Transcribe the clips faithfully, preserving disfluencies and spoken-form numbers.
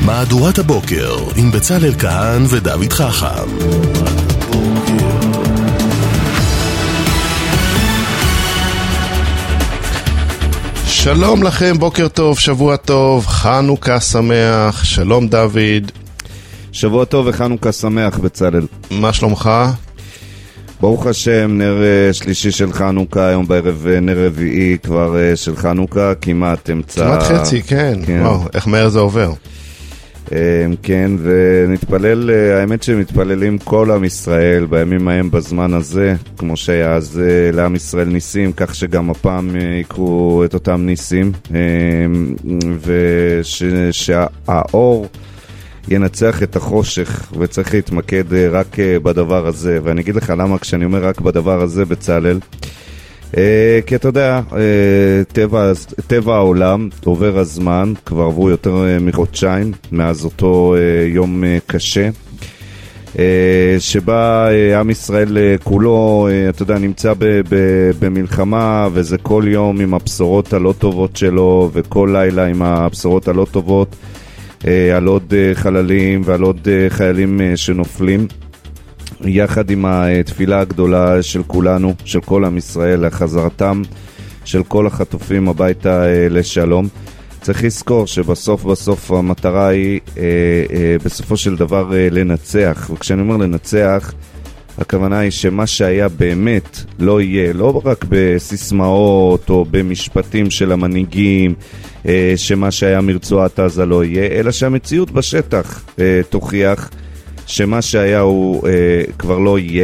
מהדורת הבוקר עם בצלאל כהן ודוד חכם. שלום לכם, בוקר טוב, שבוע טוב, חנוכה שמח. שלום דוד. שבוע טוב וחנוכה שמח בצלאל. מה שלומך? ברוך השם, נר שלישי של חנוכה, היום בערב נר רביעי כבר של חנוכה, כמעט אמצע... כמעט חצי, כן. כן. וואו, איך מהר זה עובר. כן, ונתפלל, האמת שמתפללים כל עם ישראל בימים ההם בזמן הזה, כמו שהיה אז לעם ישראל ניסים, כך שגם הפעם יקרו את אותם ניסים, ושהאור ינצח את החושך, וצריך להתמקד רק בדבר הזה. ואני אגיד לך למה כשאני אומר רק בדבר הזה בצלאל, כי אתה יודע, טבע, טבע העולם, עובר הזמן, כבר עברו יותר מחודשיים מאז אותו יום קשה, שבה עם ישראל כולו, אתה יודע, נמצא ב, ב, במלחמה, וזה כל יום עם הבשורות הלא טובות שלו, וכל לילה עם הבשורות הלא טובות, על עוד חללים ועל עוד חיילים שנופלים, יחד עם התפילה הגדולה של כולנו, של כל עם ישראל, לחזרתם של כל החטופים הביתה לשלום. צריך לזכור שבסוף בסוף המטרה היא בסופו של דבר לנצח, וכשאני אומר לנצח, הכוונה היא שמה שהיה באמת לא יהיה, לא רק בסיסמאות או במשפטים של המנהיגים, שמה שהיה מרצועת עזה לא יהיה, אלא שהמציאות בשטח תוכיח שמה שהיה הוא כבר לא יהיה,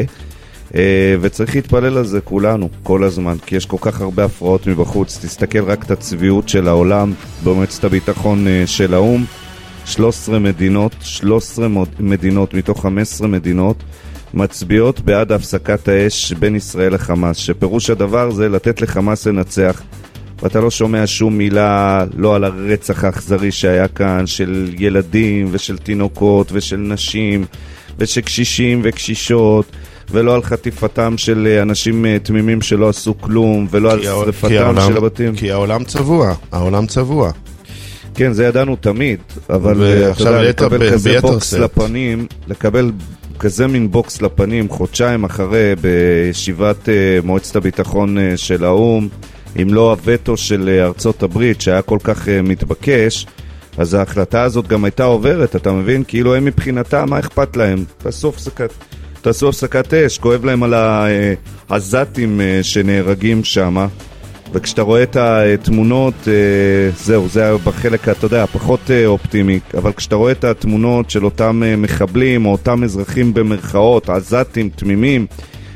וצריך להתפלל על זה כולנו כל הזמן, כי יש כל כך הרבה הפרעות מבחוץ. תסתכל רק את הצביעות של העולם במועצת הביטחון של האום, שלוש עשרה מדינות, שלוש עשרה מדינות מתוך חמש עשרה מדינות מצביעות בעד הפסקת האש בין ישראל לחמאס, שפירוש הדבר זה לתת לחמאס לנצח, ואתה לא שומע שום מילה לא על הרצח האכזרי שהיה כאן של ילדים ושל תינוקות ושל נשים ושל קשישים וקשישות, ולא על חטיפתם של אנשים תמימים שלא עשו כלום, ולא על שריפתם של הבתים. כי העולם צבוע, העולם צבוע. כן, זה ידענו תמיד, אבל אתה יודע, לקבל כזה בוקס לפנים, לקבל כזה מין בוקס לפנים חודשיים אחרי בישיבת מועצת הביטחון של האום, אם לא הווטו של ארצות הברית שהיה כל כך מתבקש, אז ההחלטה הזאת גם הייתה עוברת, אתה מבין? כאילו הם מבחינתם, מה אכפת להם? תעשו הפסקת, תעשו הפסקת אש, כואב להם על העזתים שנהרגים שם, וכשאתה רואה את התמונות, זהו, זה היה בחלק, אתה יודע, פחות אופטימי, אבל כשאתה רואה את התמונות של אותם מחבלים או אותם אזרחים במרכאות, עזתים תמימים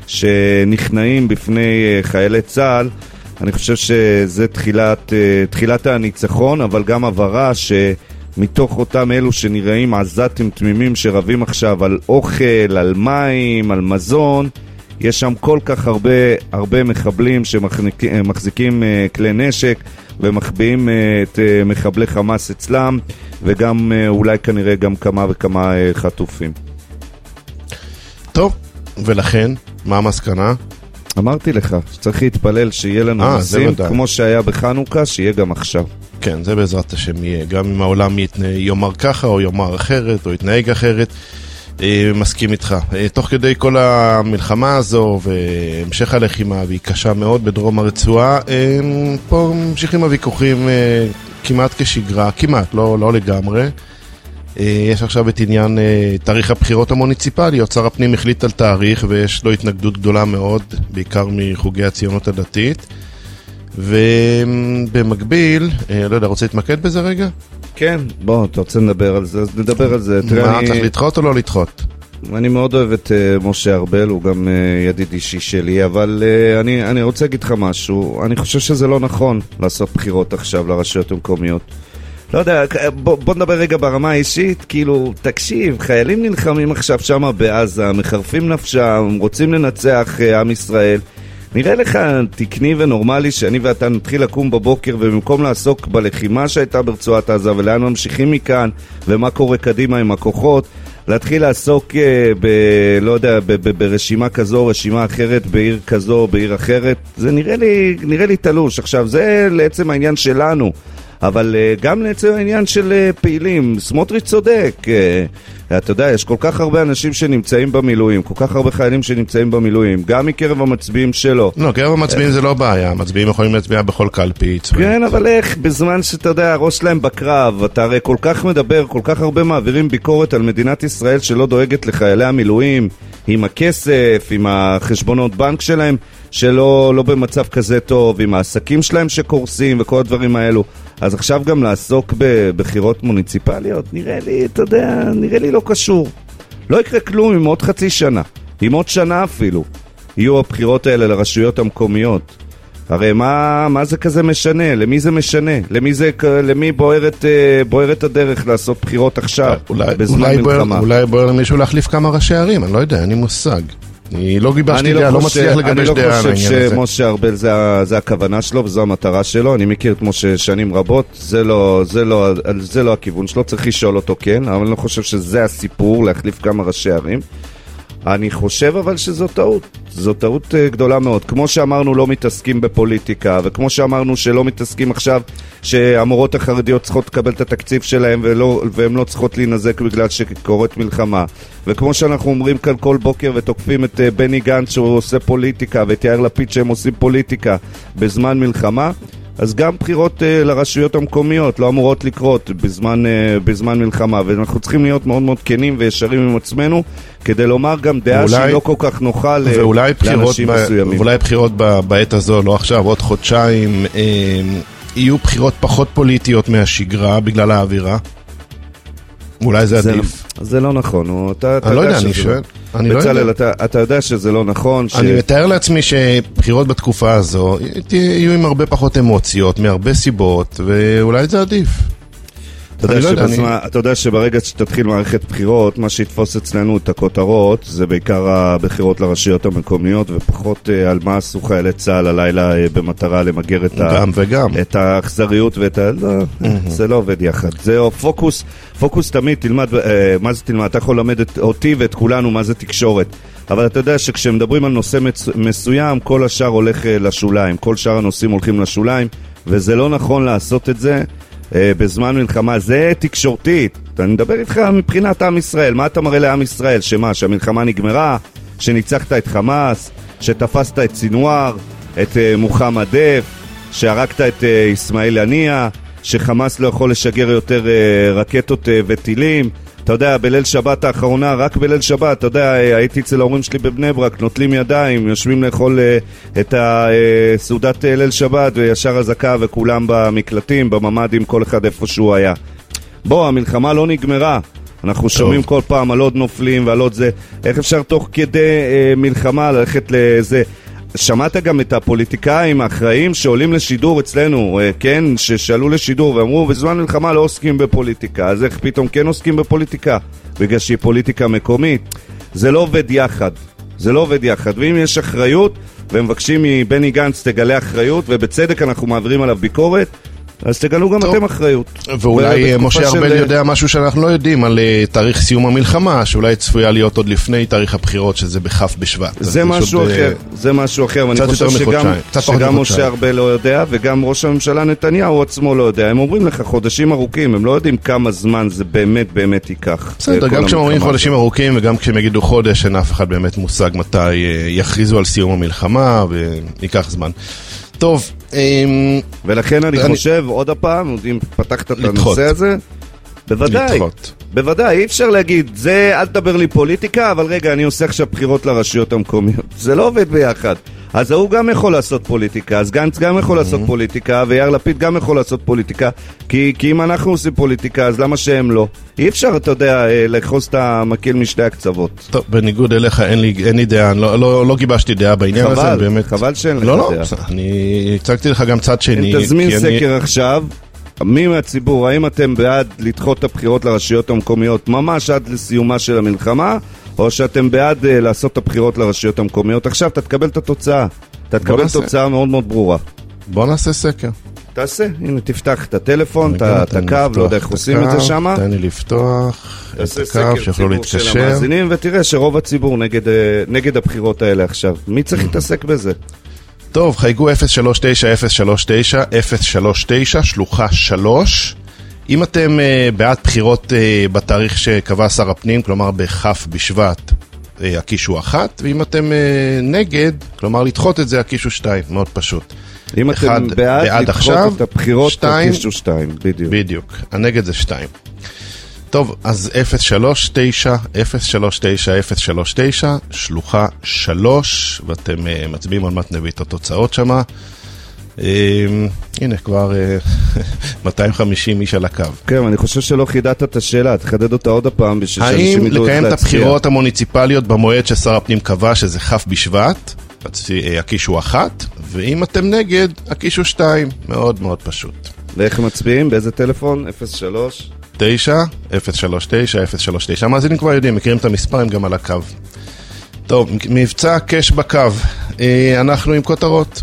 שנכנעים בפני חיילי צה"ל, אני חושב שזה תחילת, תחילת הניצחון, אבל גם עברה שמתוך אותם אלו שנראים עזתים תמימים שרבים עכשיו על אוכל, על מים, על מזון, יש שם כל כך הרבה, הרבה מחבלים שמחזיקים כלי נשק ומחביאים את מחבלי חמאס אצלם, וגם אולי כנראה גם כמה וכמה חטופים. טוב, ולכן, מה המסקנה? אמרתי לך, שצריך להתפלל שיהיה לנו 아, ניסים כמו שהיה בחנוכה, שיהיה גם עכשיו. כן, זה בעזרת השם יהיה. גם אם העולם יתנה, יאמר ככה או יאמר אחרת או יתנהג אחרת, אה, מסכים איתך. אה, תוך כדי כל המלחמה הזו והמשך הלחימה, והיא קשה מאוד בדרום הרצועה, אה, פה ממשיכים הוויכוחים אה, כמעט כשגרה, כמעט, לא, לא לגמרי. יש עכשיו את עניין תאריך הבחירות המוניציפליות. שר הפנים החליט על תאריך ויש לו התנגדות גדולה מאוד, בעיקר מחוגי הציונות הדתית. ובמקביל, לא יודע, רוצה להתמקד בזה רגע? כן, בוא, אתה רוצה לדבר על זה, אז נדבר על זה. מה, צריך לדחות או לא לדחות? אני מאוד אוהב את משה ארבל, הוא גם ידיד אישי שלי, אבל אני, אני רוצה להגיד לך משהו. אני חושב שזה לא נכון לעשות בחירות עכשיו לרשויות המקומיות. לא יודע, בוא, בוא נדבר רגע ברמה האישית, כאילו, תקשיב, חיילים נלחמים עכשיו שם בעזה, מחרפים נפשם, רוצים לנצח עם ישראל. נראה לך תקני ונורמלי שאני ואתה נתחיל לקום בבוקר, ובמקום לעסוק בלחימה שהייתה ברצועת עזה ולאן ממשיכים מכאן ומה קורה קדימה עם הכוחות, להתחיל לעסוק ב, לא יודע, ב, ב, ברשימה כזו, רשימה אחרת, בעיר כזו, בעיר אחרת, זה נראה לי, נראה לי תלוש. עכשיו, זה לעצם העניין שלנו. אבל גם לעצם העניין של פעילים, סמוטריץ' צודק, אתה יודע, יש כל כך הרבה אנשים שנמצאים במילואים, כל כך הרבה חיילים שנמצאים במילואים, גם מקרב המצביעים שלו. לא, קרב המצביעים זה לא בעיה, המצביעים יכולים להצביע בכל קלפי. כן, אבל איך, בזמן שאתה יודע, הראש שלהם בקרב, אתה הרי כל כך מדבר, כל כך הרבה מעבירים ביקורת על מדינת ישראל שלא דואגת לחיילי המילואים, עם הכסף, עם החשבונות בנק שלהם, שלא לא במצב כזה טוב, עם העסקים שלהם שקורסים וכל הדברים האלו. אז עכשיו גם לעסוק בבחירות מוניציפליות, נראה לי, אתה יודע, נראה לי לא קשור. לא יקרה כלום עם עוד חצי שנה, עם עוד שנה אפילו, יהיו הבחירות האלה לרשויות המקומיות. הרי מה, מה זה כזה משנה? למי זה משנה? למי, זה, למי בוערת, בוערת הדרך לעשות בחירות עכשיו, אולי, בזמן אולי מלחמה? בוער, אולי בוער למישהו להחליף כמה ראשי ערים, אני לא יודע, אני מושג. אני לא גיבשתי דעה, לא מצליח לגבש דעה על העניין הזה. אני לא חושב שמשה ארבל זה, זה הכוונה שלו וזו המטרה שלו. אני מכיר את משה שנים רבות, זה לא, זה לא, זה לא הכיוון שלו, צריך לשאול אותו כן, אבל אני לא חושב שזה הסיפור, להחליף כמה ראשי ערים. אני חושב אבל שזו טעות, זו טעות גדולה מאוד. כמו שאמרנו לא מתעסקים בפוליטיקה, וכמו שאמרנו שלא מתעסקים עכשיו שהמורות החרדיות צריכות לקבל את התקציב שלהם ולא, והן לא צריכות להינזק בגלל שקורית מלחמה, וכמו שאנחנו אומרים כאן כל בוקר ותוקפים את בני גנץ שהוא עושה פוליטיקה ואת יאיר לפיד שהם עושים פוליטיקה בזמן מלחמה, אז גם בחירות uh, לרשויות המקומיות לא אמורות לקרות בזמן, uh, בזמן מלחמה, ואנחנו צריכים להיות מאוד מאוד כנים וישרים עם עצמנו כדי לומר גם דעה ואולי, שהיא לא כל כך נוחה לאנשים ב, מסוימים. ואולי בחירות ב, בעת הזו, לא עכשיו, עוד חודשיים, אה, יהיו בחירות פחות פוליטיות מהשגרה בגלל האווירה? אולי זה זה עדיף. זה לא נכון. אתה, אתה אני לא יודע, אני שואל. אני בצלאל, לא יודע. אתה, אתה יודע שזה לא נכון. ש... אני מתאר לעצמי שבחירות בתקופה הזו יהיו עם הרבה פחות אמוציות, מהרבה סיבות, ואולי זה עדיף. אתה יודע, שבזמן, אני... אתה יודע שברגע שתתחיל מערכת בחירות, מה שיתפוס אצלנו את הכותרות זה בעיקר הבחירות לרשויות המקומיות, ופחות אה, על מה עשו חיילי צה"ל הלילה אה, במטרה למגר את, גם ה... וגם. את האכזריות ואת ה... לא, mm-hmm. זה לא עובד יחד. זה פוקוס, פוקוס תמיד, תלמד, אה, מה זה תלמד? אתה יכול ללמד את, אותי ואת כולנו מה זה תקשורת. אבל אתה יודע שכשמדברים על נושא מצ... מסוים, כל השאר הולך אה, לשוליים. כל שאר הנושאים הולכים לשוליים, וזה לא נכון לעשות את זה בזמן מלחמה. זה תקשורתית. אני מדבר איתך מבחינת עם ישראל. מה אתה מראה לעם ישראל? שמה? שהמלחמה נגמרה? שניצחת את חמאס? שתפסת את סינואר? את מוחמד דף? שהרגת את איסמעיל הנייה? שחמאס לא יכול לשגר יותר רקטות וטילים? אתה יודע, בליל שבת האחרונה, רק בליל שבת, אתה יודע, הייתי אצל ההורים שלי בבני ברק, נוטלים ידיים, יושבים לאכול את הסעודת ליל שבת, וישר הזקה וכולם במקלטים, בממדים, כל אחד איפה שהוא היה. בוא, המלחמה לא נגמרה. אנחנו שומעים כל פעם על עוד נופלים ועל עוד זה. איך אפשר תוך כדי מלחמה ללכת לזה? שמעת גם את הפוליטיקאים האחראים שעולים לשידור אצלנו, כן, ששאלו לשידור ואמרו, בזמן מלחמה לא עוסקים בפוליטיקה. אז איך פתאום כן עוסקים בפוליטיקה? בגלל שהיא פוליטיקה מקומית. זה לא עובד יחד. זה לא עובד יחד. ואם יש אחריות, ומבקשים מבני גנץ תגלה אחריות, ובצדק אנחנו מעבירים עליו ביקורת, אז תגלו גם טוב. אתם אחריות. ואולי משה ארבל של... יודע משהו שאנחנו לא יודעים על תאריך סיום המלחמה, שאולי צפויה להיות עוד לפני תאריך הבחירות, שזה בחף בשבט. זה משהו אחר, ב... זה משהו אחר, ואני חושב שגם, שגם משה ארבל לא יודע, וגם ראש הממשלה נתניהו עצמו לא יודע. הם אומרים לך חודשים ארוכים, הם לא יודעים כמה זמן זה באמת באמת ייקח. בסדר, גם כשהם אומרים חודשים ארוכים, וגם כשהם יגידו חודש, אין אף אחד באמת מושג מתי יכריזו על סיום המלחמה, ויקח זמן. טוב, ולכן אני חושב, עוד הפעם, אם פתחת את הנושא הזה, בוודאי, בוודאי, אי אפשר להגיד, זה, אל תדבר לי פוליטיקה, אבל רגע, אני עושה עכשיו בחירות לרשויות המקומיות. זה לא עובד ביחד. אז הוא גם יכול לעשות פוליטיקה, אז גנץ גם יכול לעשות פוליטיקה, ויאיר לפיד גם יכול לעשות פוליטיקה, כי, כי אם אנחנו עושים פוליטיקה, אז למה שהם לא? אי אפשר, אתה יודע, לחוס את המקיל משתי הקצוות. טוב, בניגוד אליך, אין לי, אין לי דעה, לא, לא, לא גיבשתי דעה בעניין חבל, הזה, באמת. חבל שאין לך לא, דעה. לא, אני הצגתי לך גם צד שני. אם תזמין סקר אני... עכשיו, מי מהציבור, האם אתם בעד לדחות את הבחירות לרשויות המקומיות ממש עד לסיומה של המלחמה, או שאתם בעד uh, לעשות את הבחירות לרשויות המקומיות? עכשיו אתה תקבל את התוצאה. אתה תקבל תוצאה מאוד מאוד ברורה. בוא נעשה סקר. תעשה, הנה תפתח את הטלפון, את הקו, לא יודע איך עושים את זה שם. תן לי לפתוח את הקו, שיוכלו להתקשר. ותראה שרוב הציבור נגד, נגד הבחירות האלה עכשיו. מי צריך להתעסק בזה? טוב, חייגו אפס שלוש תשע אפס שלוש תשע אפס שלוש תשע, שלוחה שלוש. אם אתם uh, בעד בחירות uh, בתאריך שקבע שר הפנים, כלומר בכף בשבט, uh, הקישו אחת, ואם אתם uh, נגד, כלומר לדחות את זה, הקישו שתיים, מאוד פשוט. אם אחד, אתם בעד, בעד לדחות עכשיו, את הבחירות, שתיים, הקישו שתיים, בדיוק. בדיוק, הנגד זה שתיים. טוב, אז אפס שלוש תשע אפס שלוש תשע אפס שלוש תשע, שלוחה שלוש, ואתם uh, מצביעים על מעט נביא את התוצאות שמה. Uh, הנה, כבר uh, מאתיים וחמישים איש על הקו. כן, אני חושב שלא חידדת את השאלה, תחדד אותה עוד הפעם. האם לקיים את הבחירות המוניציפליות במועד ששר הפנים קבע, שזה כף בשבט, הקישו אחת, ואם אתם נגד, הקישו שתיים. מאוד מאוד פשוט. ואיך מצביעים? באיזה טלפון? אפס שלוש תשע אפס שלוש תשע אפס שלוש תשע. המאזינים כבר יודעים, מכירים את המספרים גם על הקו. טוב, מבצע קש בקו. אנחנו עם כותרות.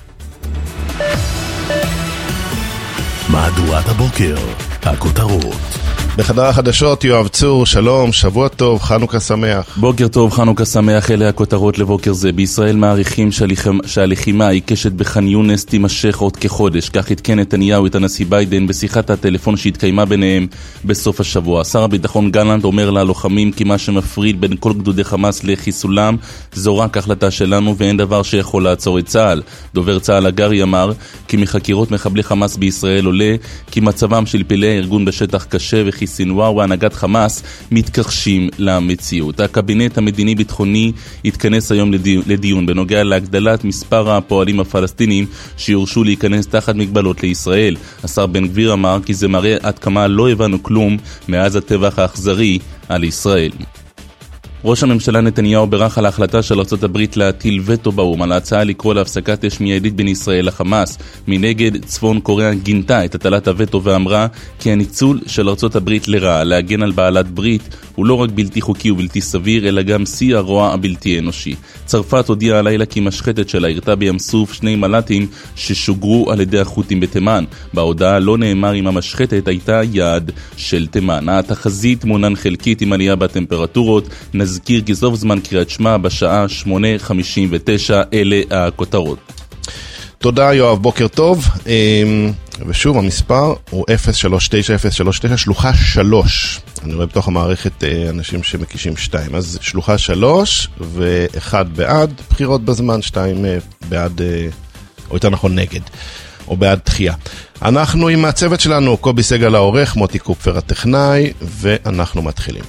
מהדורת הבוקר, הכותרות. בחדר החדשות, יואב צור, שלום, שבוע טוב, חנוכה שמח. בוקר טוב, חנוכה שמח, אלה הכותרות לבוקר זה. בישראל מעריכים שהלחימה העיקשת בח'אן יונס תימשך עוד כחודש. כך התקן נתניהו את הנשיא ביידן בשיחת הטלפון שהתקיימה ביניהם בסוף השבוע. שר הביטחון גלנט אומר ללוחמים כי מה שמפריד בין כל גדודי חמאס לחיסולם זו רק החלטה שלנו ואין דבר שיכול לעצור את צה"ל. דובר צה"ל הגרי אמר כי מחקירות מחבלי חמאס בישראל עולה כי מצבם של פעילי הארגון בשטח קשה וכי סינואר והנהגת חמאס מתכחשים למציאות. הקבינט המדיני-ביטחוני התכנס היום לדיון, לדיון בנוגע להגדלת מספר הפועלים הפלסטינים שיורשו להיכנס תחת מגבלות לישראל. השר בן גביר אמר כי זה מראה עד כמה לא הבנו כלום מאז הטבח האכזרי על ישראל. ראש הממשלה נתניהו ברח על ההחלטה של ארצות הברית להטיל וטו באום על ההצעה לקרוא להפסקת אש מיידית בין ישראל לחמאס. מנגד, צפון קוריאה גינתה את הטלת הוטו ואמרה כי הניצול של ארצות הברית לרעה להגן על בעלת ברית הוא לא רק בלתי חוקי ובלתי סביר, אלא גם שיא הרוע הבלתי אנושי. צרפת הודיעה הלילה כי משחטת שלה ירתה בים סוף שני מל"טים ששוגרו על ידי החות'ים בתימן. בהודעה לא נאמר אם המשחטת הייתה יעד של תימן. התחזית מונן חלקית עם עלייה בטמפרטורות. נזכיר כי סוף זמן קריאת שמע בשעה שמונה חמישים ותשע. אלה הכותרות. תודה יואב, בוקר טוב. ושוב המספר הוא אפס שלוש תשע אפס שלוש תשע, שלוחה שלוש. אני רואה בתוך המערכת אנשים שמקישים שתיים, אז שלוחה שלוש ואחד בעד בחירות בזמן, שתיים בעד, או יותר נכון נגד, או בעד דחייה. אנחנו עם הצוות שלנו, קובי סגל העורך, מוטי קופפר הטכנאי, ואנחנו מתחילים.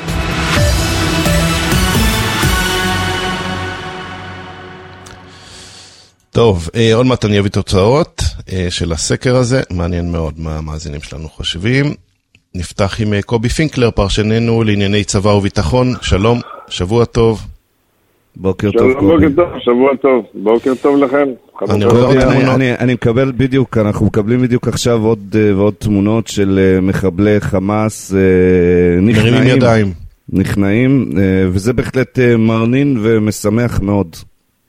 טוב, עוד מעט אני אביא תוצאות של הסקר הזה, מעניין מאוד מה המאזינים שלנו חושבים. נפתח עם קובי פינקלר, פרשננו לענייני צבא וביטחון. שלום, שבוע טוב. בוקר טוב קובי. בוקר טוב, שבוע טוב, בוקר טוב לכם. אני רואה עוד תמונות. אני מקבל בדיוק, אנחנו מקבלים בדיוק עכשיו עוד ועוד תמונות של מחבלי חמאס נכנעים. מרימים ידיים. נכנעים, וזה בהחלט מרנין ומשמח מאוד.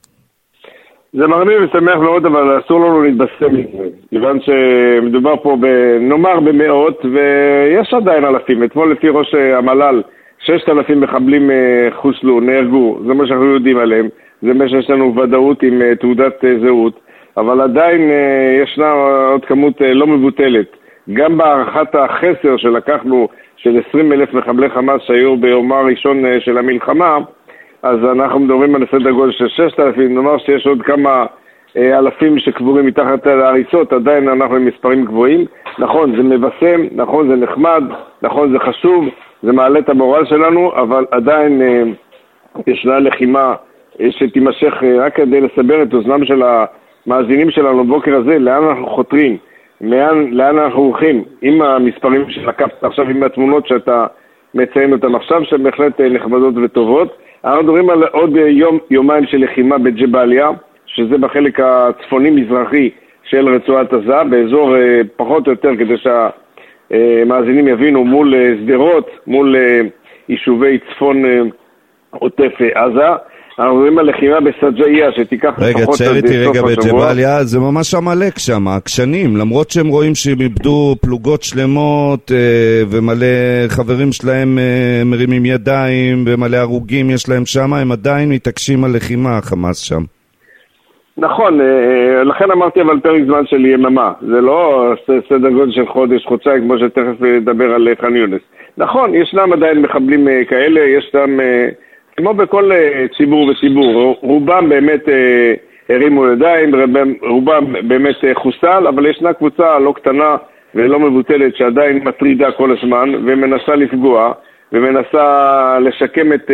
זה מרנין ושמח מאוד, אבל אסור לנו להתבשם מזה. כיוון שמדובר פה נאמר במאות, ויש עדיין אלפים. אתמול לפי ראש המל"ל, ששת אלפים מחבלים חוסלו, נהרגו. זה מה שאנחנו יודעים עליהם. זה מה שיש לנו ודאות עם תעודת זהות. אבל עדיין ישנה עוד כמות לא מבוטלת. גם בהערכת החסר שלקחנו של עשרים אלף מחבלי חמאס שהיו ביומה הראשון של המלחמה, אז אנחנו מדברים על סדר גודל של ששת אלפים, נאמר שיש עוד כמה אה, אלפים שקבורים מתחת להריסות, עדיין אנחנו עם מספרים גבוהים. נכון, זה מבשם, נכון, זה נחמד, נכון, זה חשוב, זה מעלה את המורל שלנו, אבל עדיין אה, ישנה לחימה אה, שתימשך, אה, רק כדי לסבר את אוזנם של המאזינים שלנו בבוקר הזה, לאן אנחנו חותרים, לאן, לאן אנחנו הולכים, עם המספרים שלקפת עכשיו, עם התמונות שאתה מציין אותם עכשיו, שהן בהחלט אה, נחמדות וטובות. אנחנו מדברים על עוד יום, יומיים של לחימה בג'באליה, שזה בחלק הצפוני-מזרחי של רצועת עזה, באזור פחות או יותר, כדי שהמאזינים יבינו, מול סדרות, מול יישובי צפון עוטף עזה. אנחנו מדברים על לחימה בסג'איה, שתיקח רגע, לפחות עד סוף השבוע. רגע, תשאר איתי רגע בג'באליה, זה ממש המלאק שם, הקשנים, למרות שהם רואים שהם איבדו פלוגות שלמות, ומלא חברים שלהם מרימים ידיים, ומלא הרוגים יש להם שם, הם עדיין מתעקשים על לחימה, החמאס שם. נכון, לכן אמרתי אבל פרק זמן של יממה, זה לא סדר גודל של חודש, חודשיים, כמו שתכף נדבר על ח'אן יונס. נכון, ישנם עדיין מחבלים כאלה, יש שם, כמו בכל ציבור וציבור, רובם באמת הרימו ידיים, רובם באמת חוסל, אבל ישנה קבוצה לא קטנה ולא מבוטלת שעדיין מטרידה כל הזמן ומנסה לפגוע ומנסה לשקם את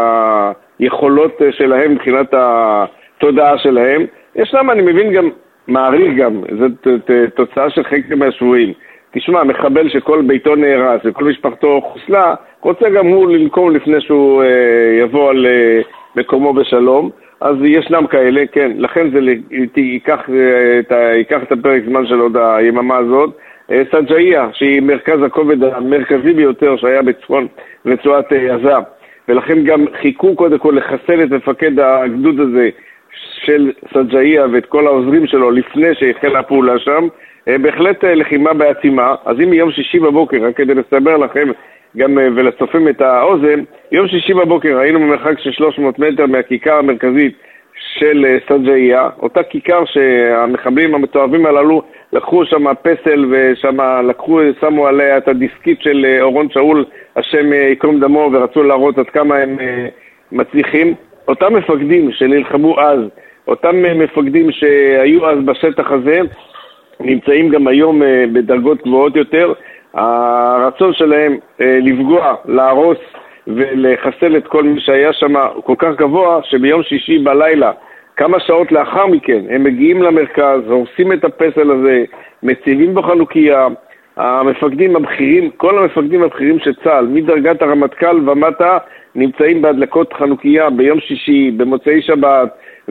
היכולות שלהם מבחינת התודעה שלהם. ישנם, אני מבין גם, מעריך גם, זו תוצאה של חקר מהשבועים. תשמע, מחבל שכל ביתו נהרס וכל משפחתו חוסלה, רוצה גם הוא לנקום לפני שהוא יבוא על מקומו בשלום. אז ישנם כאלה, כן, לכן זה ייקח, ייקח את הפרק זמן של עוד היממה הזאת. סג'איה, שהיא מרכז הכובד המרכזי ביותר שהיה בצפון רצועת עזה, ולכן גם חיכו קודם כל לחסל את מפקד הגדוד הזה של סג'איה ואת כל העוזרים שלו לפני שהחלה הפעולה שם. בהחלט לחימה בעצימה. אז אם יום שישי בבוקר, רק כדי לסבר לכם גם ולצופם את האוזן, יום שישי בבוקר היינו במרחק של שלוש מאות מטר מהכיכר המרכזית של סג'איה, אותה כיכר שהמחבלים המתועבים הללו לקחו שם פסל ושם לקחו, שמו עליה את הדיסקית של אורון שאול, השם יקום דמו, ורצו להראות עד כמה הם מצליחים. אותם מפקדים שנלחמו אז, אותם מפקדים שהיו אז בשטח הזה, נמצאים גם היום בדרגות גבוהות יותר. הרצון שלהם לפגוע, להרוס ולחסל את כל מי שהיה שם כל כך גבוה, שביום שישי בלילה, כמה שעות לאחר מכן, הם מגיעים למרכז, הורסים את הפסל הזה, מציבים בחנוכיה. המפקדים הבכירים, כל המפקדים הבכירים של צה"ל, מדרגת הרמטכ"ל ומטה, נמצאים בהדלקות חנוכיה ביום שישי, במוצאי שבת,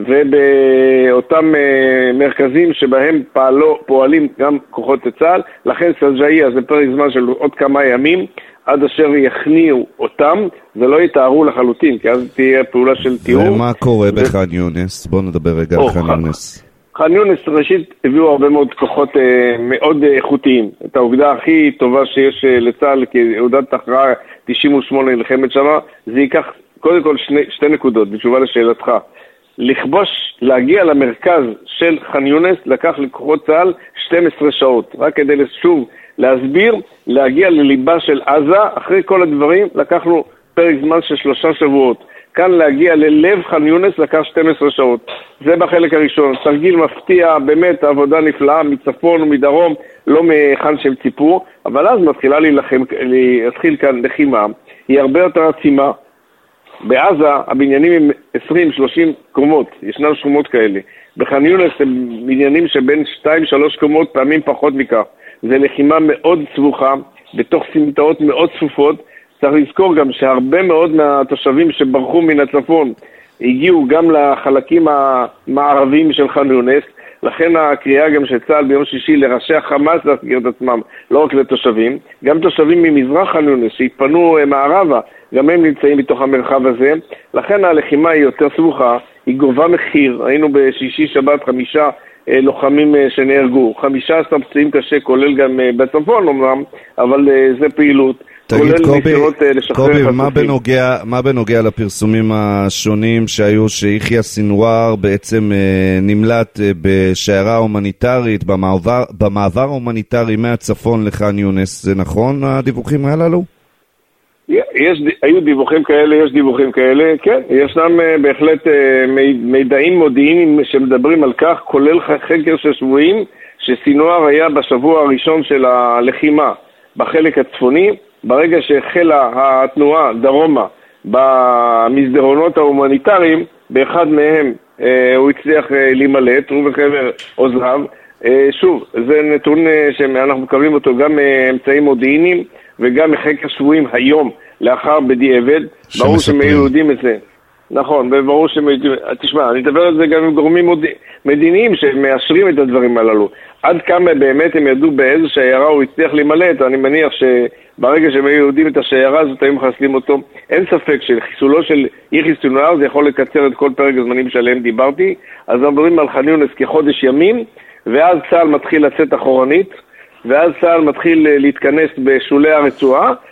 ובאותם מרכזים שבהם פעלו, פועלים גם כוחות צה"ל. לכן סג'איה זה פרק זמן של עוד כמה ימים, עד אשר יכניעו אותם, ולא יתארו לחלוטין, כי אז תהיה פעולה של תיאור. ומה קורה בח'אן יונס? בואו נדבר רגע על ח'אן יונס. ח'אן יונס ראשית הביאו הרבה מאוד כוחות אה, מאוד איכותיים. את העובדה הכי טובה שיש אה, לצה"ל, כי עובדת הכרעה תשעים ושמונה נלחמת שמה, זה ייקח קודם כל שני, שתי נקודות, בתשובה לשאלתך. לכבוש, להגיע למרכז של ח'אן יונס, לקח לכוחות צה"ל שתים עשרה שעות. רק כדי שוב להסביר, להגיע לליבה של עזה, אחרי כל הדברים לקחנו פרק זמן של שלושה שבועות. כאן להגיע ללב ח'אן יונס לקח שתים עשרה שעות. זה בחלק הראשון. תרגיל מפתיע, באמת עבודה נפלאה, מצפון ומדרום, לא מהיכן שהם ציפו, אבל אז מתחילה להילחם, להתחיל כאן לחימה. היא הרבה יותר עצימה. בעזה הבניינים הם עשרים שלושים קומות, ישנם שכונות כאלה. בח'אן יונס הם בניינים שבין שתיים שלוש קומות, פעמים פחות מכך. זה לחימה מאוד סבוכה, בתוך סמטאות מאוד צפופות. צריך לזכור גם שהרבה מאוד מהתושבים שברחו מן הצפון הגיעו גם לחלקים המערביים של ח'אן יונס. לכן הקריאה גם של צה"ל ביום שישי לראשי החמאס להסגיר את עצמם, לא רק לתושבים, גם תושבים ממזרח ח'אן יונס שהתפנו מערבה, גם הם נמצאים בתוך המרחב הזה. לכן הלחימה היא יותר סבוכה, היא גובה מחיר. היינו בשישי שבת חמישה לוחמים שנהרגו, חמישה עשר פצועים קשה, כולל גם בצפון אומנם, אבל זה פעילות. תגיד קובי, קובי מה, בנוגע, מה בנוגע לפרסומים השונים שהיו שיחיא סינואר בעצם אה, נמלט אה, בשיירה הומניטרית, במעבר, במעבר הומניטרי מהצפון לח'אן יונס, זה נכון הדיווחים הללו? יש, היו דיווחים כאלה, יש דיווחים כאלה, כן, ישנם אה, בהחלט אה, מידעים מודיעיניים שמדברים על כך, כולל חקר של שבועים, שסינואר היה בשבוע הראשון של הלחימה בחלק הצפוני, ברגע שהחלה התנועה דרומה במסדרונות ההומניטריים, באחד מהם אה, הוא הצליח אה, להימלט, הוא וחבר עוזריו. אה, שוב, זה נתון אה, שאנחנו מקבלים אותו גם מאמצעים אה, מודיעיניים וגם מחקר שבויים היום, לאחר בדיעבד. ברור שהם יודעים את זה. נכון, וברור שהם יודעים. תשמע, אני אדבר על זה גם עם גורמים מוד... מדיניים שמאשרים את הדברים הללו. עד כמה באמת הם ידעו באיזו שיירה הוא הצליח להימלט, אני מניח שברגע שהם יודעים את השיירה הזאת, הם מחסלים אותו. אין ספק שחיסולו של יחיא סינואר זה יכול לקצר את כל פרק הזמנים שעליהם דיברתי. אז אנחנו מדברים על ח'אן יונס כחודש ימים, ואז צה"ל מתחיל לצאת אחורנית, ואז צה"ל מתחיל להתכנס בשולי הרצועה,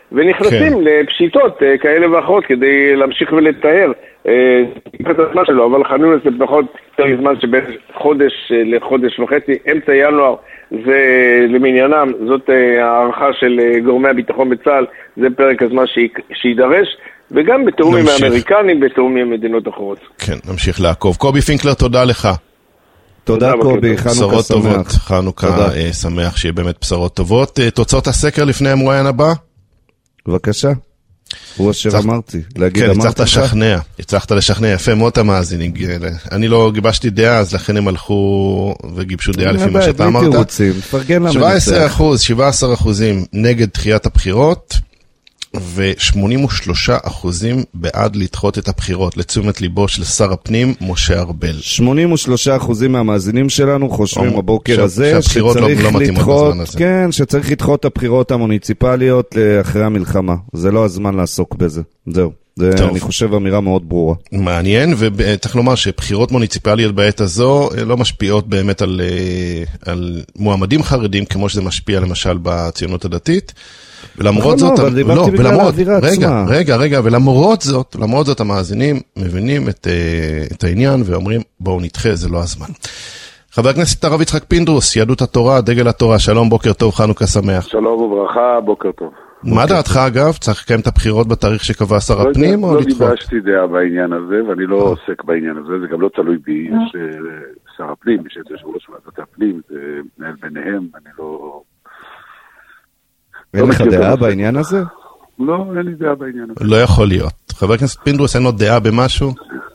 ונכנסים כן. לפשיטות כאלה ואחרות כדי להמשיך ולתאר את הזמן שלו, אבל חנון זה פחות יותר זמן שבין חודש לחודש וחצי, אמצע ינואר זה למעניינם, זאת הערכה של גורמי הביטחון בצה"ל, זה פרק הזמן שידרש, וגם בתאום עם האמריקנים, בתאום עם מדינות אחרות. כן, נמשיך לעקוב. קובי פינקלר, תודה לך. תודה קובי, חנוכה שמח. חנוכה שמח, שיהיה באמת בשורות טובות. תוצאות הסקר לפני המרואיין הבא? בבקשה. הוא אשר אמרתי, להגיד כן, אמרתי הצלחת לשכנע, הצלחת לשכנע יפה מאוד את המאזינים. אני לא גיבשתי דעה, אז לכן הם הלכו וגיבשו דעה לפי מה שאתה אמרת. שבע עשרה אחוז, שבעה עשר אחוזים נגד דחיית הבחירות, ו-שמונים ושלושה אחוזים בעד לדחות את הבחירות, לתשומת ליבו של שר הפנים משה ארבל. שמונים ושלושה אחוזים מהמאזינים שלנו חושבים בבוקר הזה שצריך לדחות, כן, שצריך לדחות את הבחירות המוניציפליות לאחרי המלחמה. זה לא הזמן לעסוק בזה. זהו. זה, אני חושב, אמירה מאוד ברורה. מעניין, וצריך לומר שבחירות מוניציפליות בעת הזו לא משפיעות באמת על, על מועמדים חרדים, כמו שזה משפיע למשל בציונות הדתית. ולמרות זאת, לא, ולמרות, רגע, רגע, רגע, ולמרות זאת, למרות זאת המאזינים מבינים את, את העניין ואומרים, בואו נדחה, זה לא הזמן. חבר הכנסת הרב יצחק פינדרוס, יהדות התורה, דגל התורה, שלום, בוקר טוב, חנוכה שמח. שלום וברכה, בוקר טוב. מה דעתך אגב? צריך לקיים את הבחירות בתאריך שקבע שר הפנים או לדחות? לא דיברתי דעה בעניין הזה, ואני לא עוסק בעניין הזה, זה גם לא תלוי בי, יש שר הפנים, יש את יושב ראש ועדת הפנים, זה מנהל ביניהם, אני לא... אין לך דעה בעניין הזה? לא, אין לי דעה בעניין הזה. לא יכול להיות. חבר הכנסת פינדרוס, אין לו דעה במשהו?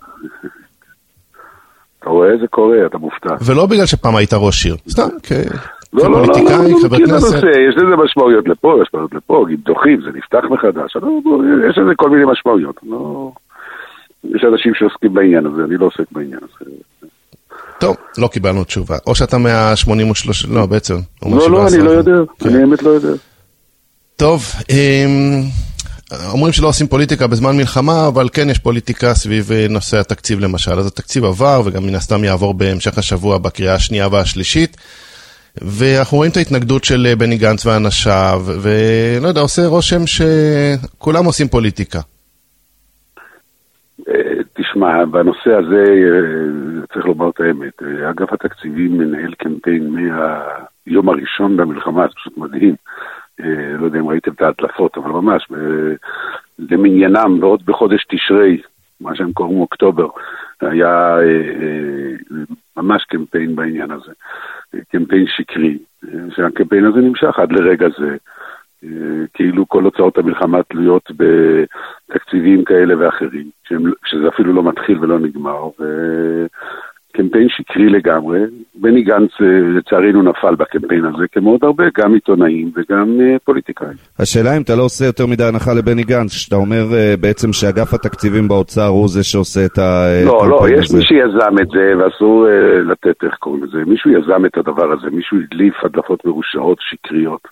אתה רואה איזה קורה, אתה מופתע. ולא בגלל שפעם היית ראש עיר. סתם, כפוליטיקאי, חבר כנסת. יש לזה משמעויות לפה, יש משמעויות לפה, דוחים, זה נפתח מחדש. יש לזה כל מיני משמעויות. יש אנשים שעוסקים בעניין הזה, אני לא עוסק בעניין הזה. טוב, לא קיבלנו תשובה. או שאתה מה-שמונים ושלוש, לא, בעצם. לא, לא, אני לא יודע. אני האמת לא יודע. טוב, אומרים שלא עושים פוליטיקה בזמן מלחמה, אבל כן יש פוליטיקה סביב נושא התקציב למשל. אז התקציב עבר, וגם מן הסתם יעבור בהמשך השבוע בקריאה השנייה והשלישית, ואנחנו רואים את ההתנגדות של בני גנץ ואנשיו, ולא יודע, עושה רושם שכולם עושים פוליטיקה. תשמע, בנושא הזה צריך לומר את האמת. אגף התקציבים מנהל קמפיין מהיום הראשון במלחמה, זה פשוט מדהים. לא יודע אם ראיתם את ההדלפות, אבל ממש, למניינם, ועוד בחודש תשרי, מה שהם קוראים אוקטובר, היה ממש קמפיין בעניין הזה. קמפיין שקרי, שהקמפיין הזה נמשך עד לרגע זה, כאילו כל הוצאות המלחמה תלויות בתקציבים כאלה ואחרים, שזה אפילו לא מתחיל ולא נגמר, קמפיין שקרי לגמרי. בני גנץ לצערנו נפל בקמפיין הזה, כמו עוד הרבה, גם עיתונאים וגם פוליטיקאים. השאלה אם אתה לא עושה יותר מדי הנחה לבני גנץ, שאתה אומר בעצם שאגף התקציבים באוצר הוא זה שעושה את הקמפיין הזה. לא, לא, יש מי שיזם את זה, ואסור לתת איך קוראים לזה. מישהו יזם את הדבר הזה, מישהו הדליף הדלפות מרושעות שקריות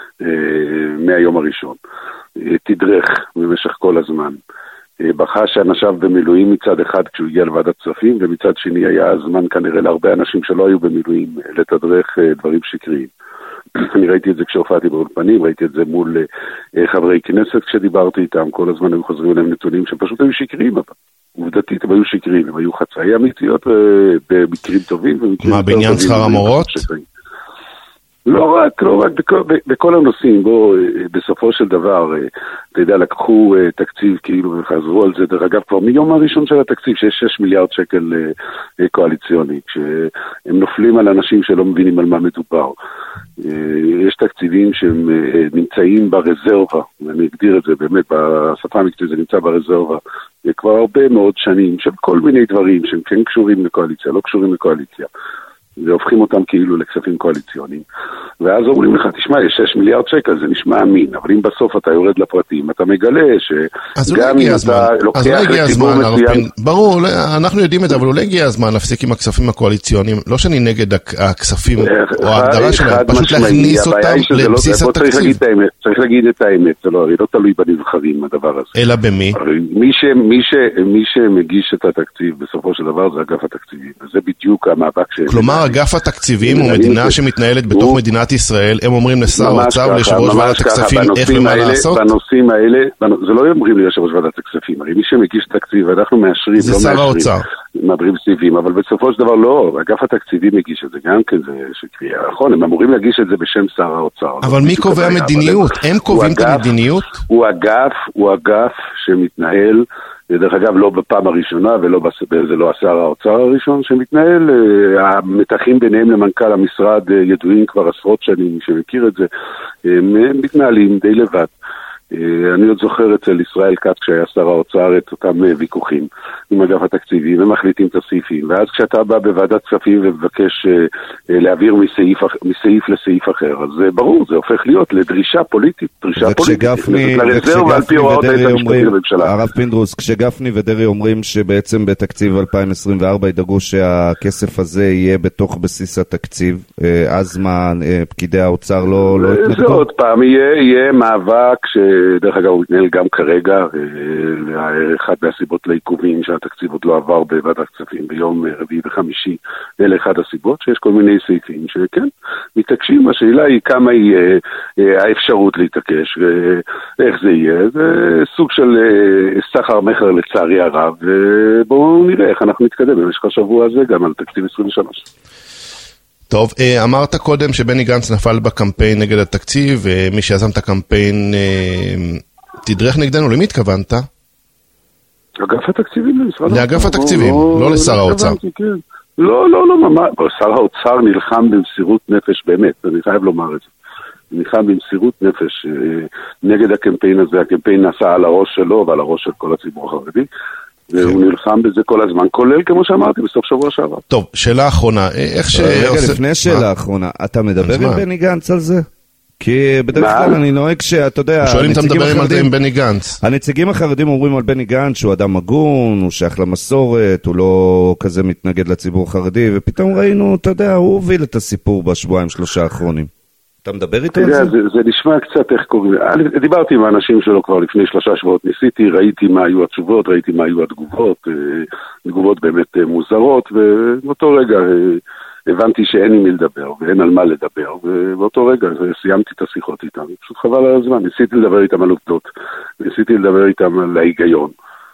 מהיום הראשון. תדרך במשך כל הזמן. בחש שאנשיו במילואים מצד אחד כשהוא הגיע לוועדת כספים, ומצד שני היה הזמן כנראה להרבה אנשים שלא היו במילואים לתדרך דברים שקריים. אני ראיתי את זה כשהופעתי באולפנים, ראיתי את זה מול חברי כנסת כשדיברתי איתם, כל הזמן הם חוזרים להם נתונים שפשוט היו שקריים, אבל עובדתית הם היו שקריים, הם היו חצאי אמיתיות במקרים טובים. מה, בעניין שכר המורות? לא רק, לא רק, בכל, בכל הנושאים, בו בסופו של דבר, אתה יודע, לקחו תקציב כאילו וחזרו על זה, דרך אגב, כבר מיום הראשון של התקציב, שיש שש מיליארד שקל קואליציוני, כשהם נופלים על אנשים שלא מבינים על מה מדובר. יש תקציבים שהם נמצאים ברזרבה, ואני אגדיר את זה באמת, בשפה המקצועית זה נמצא ברזרבה, כבר הרבה מאוד שנים, של כל מיני דברים שהם כן קשורים לקואליציה, לא קשורים לקואליציה. והופכים אותם כאילו לכספים קואליציוניים. ואז אומרים לך, תשמע, יש שש מיליארד שקל, זה נשמע אמין, אבל אם בסוף אתה יורד לפרטים, אתה מגלה שגם אם אתה לוקח לציבור מסוים... ברור, אנחנו יודעים את זה, אבל אולי הגיע הזמן להפסיק עם הכספים הקואליציוניים, לא שאני נגד הכספים או ההגדרה שלהם, פשוט להכניס אותם לבסיס התקציב. צריך להגיד את האמת, זה לא תלוי בנבחרים, הדבר הזה. אלא במי? מי שמגיש את התקציב בסופו של דבר זה אגף התקציבים, וזה בדיוק המאבק ש... כלומר, אגף התקציבים הוא מדינה שמתנהלת בתוך מדינת ישראל, הם אומרים לשר האוצר וליושב ראש ועדת הכספים איך ומה לעשות? בנושאים האלה, זה לא אומרים ליושב ראש ועדת הכספים, הרי מי שמגיש תקציב, אנחנו מאשרים, זה שר האוצר. מעבירים סעיפים, אבל בסופו של דבר לא, אגף התקציבים מגיש את זה גם כן, זה שקריאה, נכון, הם אמורים להגיש את זה בשם שר האוצר. אבל מי קובע מדיניות? הם קובעים את המדיניות? הוא אגף, הוא אגף שמתנהל, דרך אגב לא בפעם הראשונה ולא זה לא השר האוצר הראשון שמתנהל, המתחים ביניהם למנכ"ל המשרד ידועים כבר עשרות שנים, מי שמכיר את זה, הם מתנהלים די לבד. אני עוד זוכר אצל ישראל כץ כשהיה שר האוצר את אותם ויכוחים עם אגף התקציבים ומחליטים את הסעיפים, ואז כשאתה בא בוועדת כספים ומבקש להעביר מסעיף, מסעיף לסעיף אחר, אז זה ברור, זה הופך להיות לדרישה פוליטית, דרישה פוליטית. וכשגפני ודרי אומרים, הרב פינדרוס, כשגפני ודרי אומרים שבעצם בתקציב אלפיים עשרים וארבע ידאגו שהכסף הזה יהיה בתוך בסיס התקציב, אז מה, פקידי האוצר לא התנגדו? זה עוד פעם, יהיה מאבק ש... דרך אגב הוא מתנהל גם כרגע, אחד מהסיבות לעיכובים שהתקציב עוד לא עבר בוועדת כספים ביום רביעי וחמישי, אלה אחד הסיבות שיש כל מיני סעיפים שכן, מתעקשים, השאלה היא כמה יהיה האפשרות להתעקש ואיך זה יהיה, זה סוג של סחר מחר לצערי הרב, ובואו נראה איך אנחנו נתקדם במשך השבוע הזה גם על תקציב עשרים ושלוש. טוב, אמרת קודם שבני גנץ נפל בקמפיין נגד התקציב, ומי שיזם את הקמפיין תדרך נגדנו, למי התכוונת? אגף התקציבים למשרד. לאגף התקציבים, לא לשר האוצר. לא, לא, לא, ממש, שר האוצר נלחם במסירות נפש באמת, אני חייב לומר את זה. נלחם במסירות נפש נגד הקמפיין הזה, הקמפיין נעשה על הראש שלו ועל הראש של כל הציבור החרדי. והוא נלחם בזה כל הזמן, כולל, כמו שאמרתי, בסוף שבוע שעבר. טוב, שאלה אחרונה, איך ש... רגע, לפני שאלה אחרונה, אתה מדבר עם בני גנץ על זה? כי בדרך כלל אני נוהג שאתה יודע... שואלים, אתה מדבר עם בני גנץ. הנציגים החרדים אומרים על בני גנץ שהוא אדם הגון, הוא שייך למסורת, הוא לא כזה מתנגד לציבור החרדי, ופתאום ראינו, אתה יודע, הוא הוביל את הסיפור בשבועיים שלושה האחרונים. אתה מדבר איתו על זה? זה? זה נשמע קצת איך קוראים. דיברתי עם האנשים שלו כבר לפני שלושה שבועות, ניסיתי, ראיתי מה היו התשובות, ראיתי מה היו התגובות, תגובות באמת מוזרות, ובאותו רגע הבנתי שאין עם מי לדבר, ואין על מה לדבר, ובאותו רגע סיימתי את השיחות איתם, פשוט חבל על הזמן, ניסיתי לדבר איתם על עובדות, ניסיתי לדבר איתם על ההיגיון.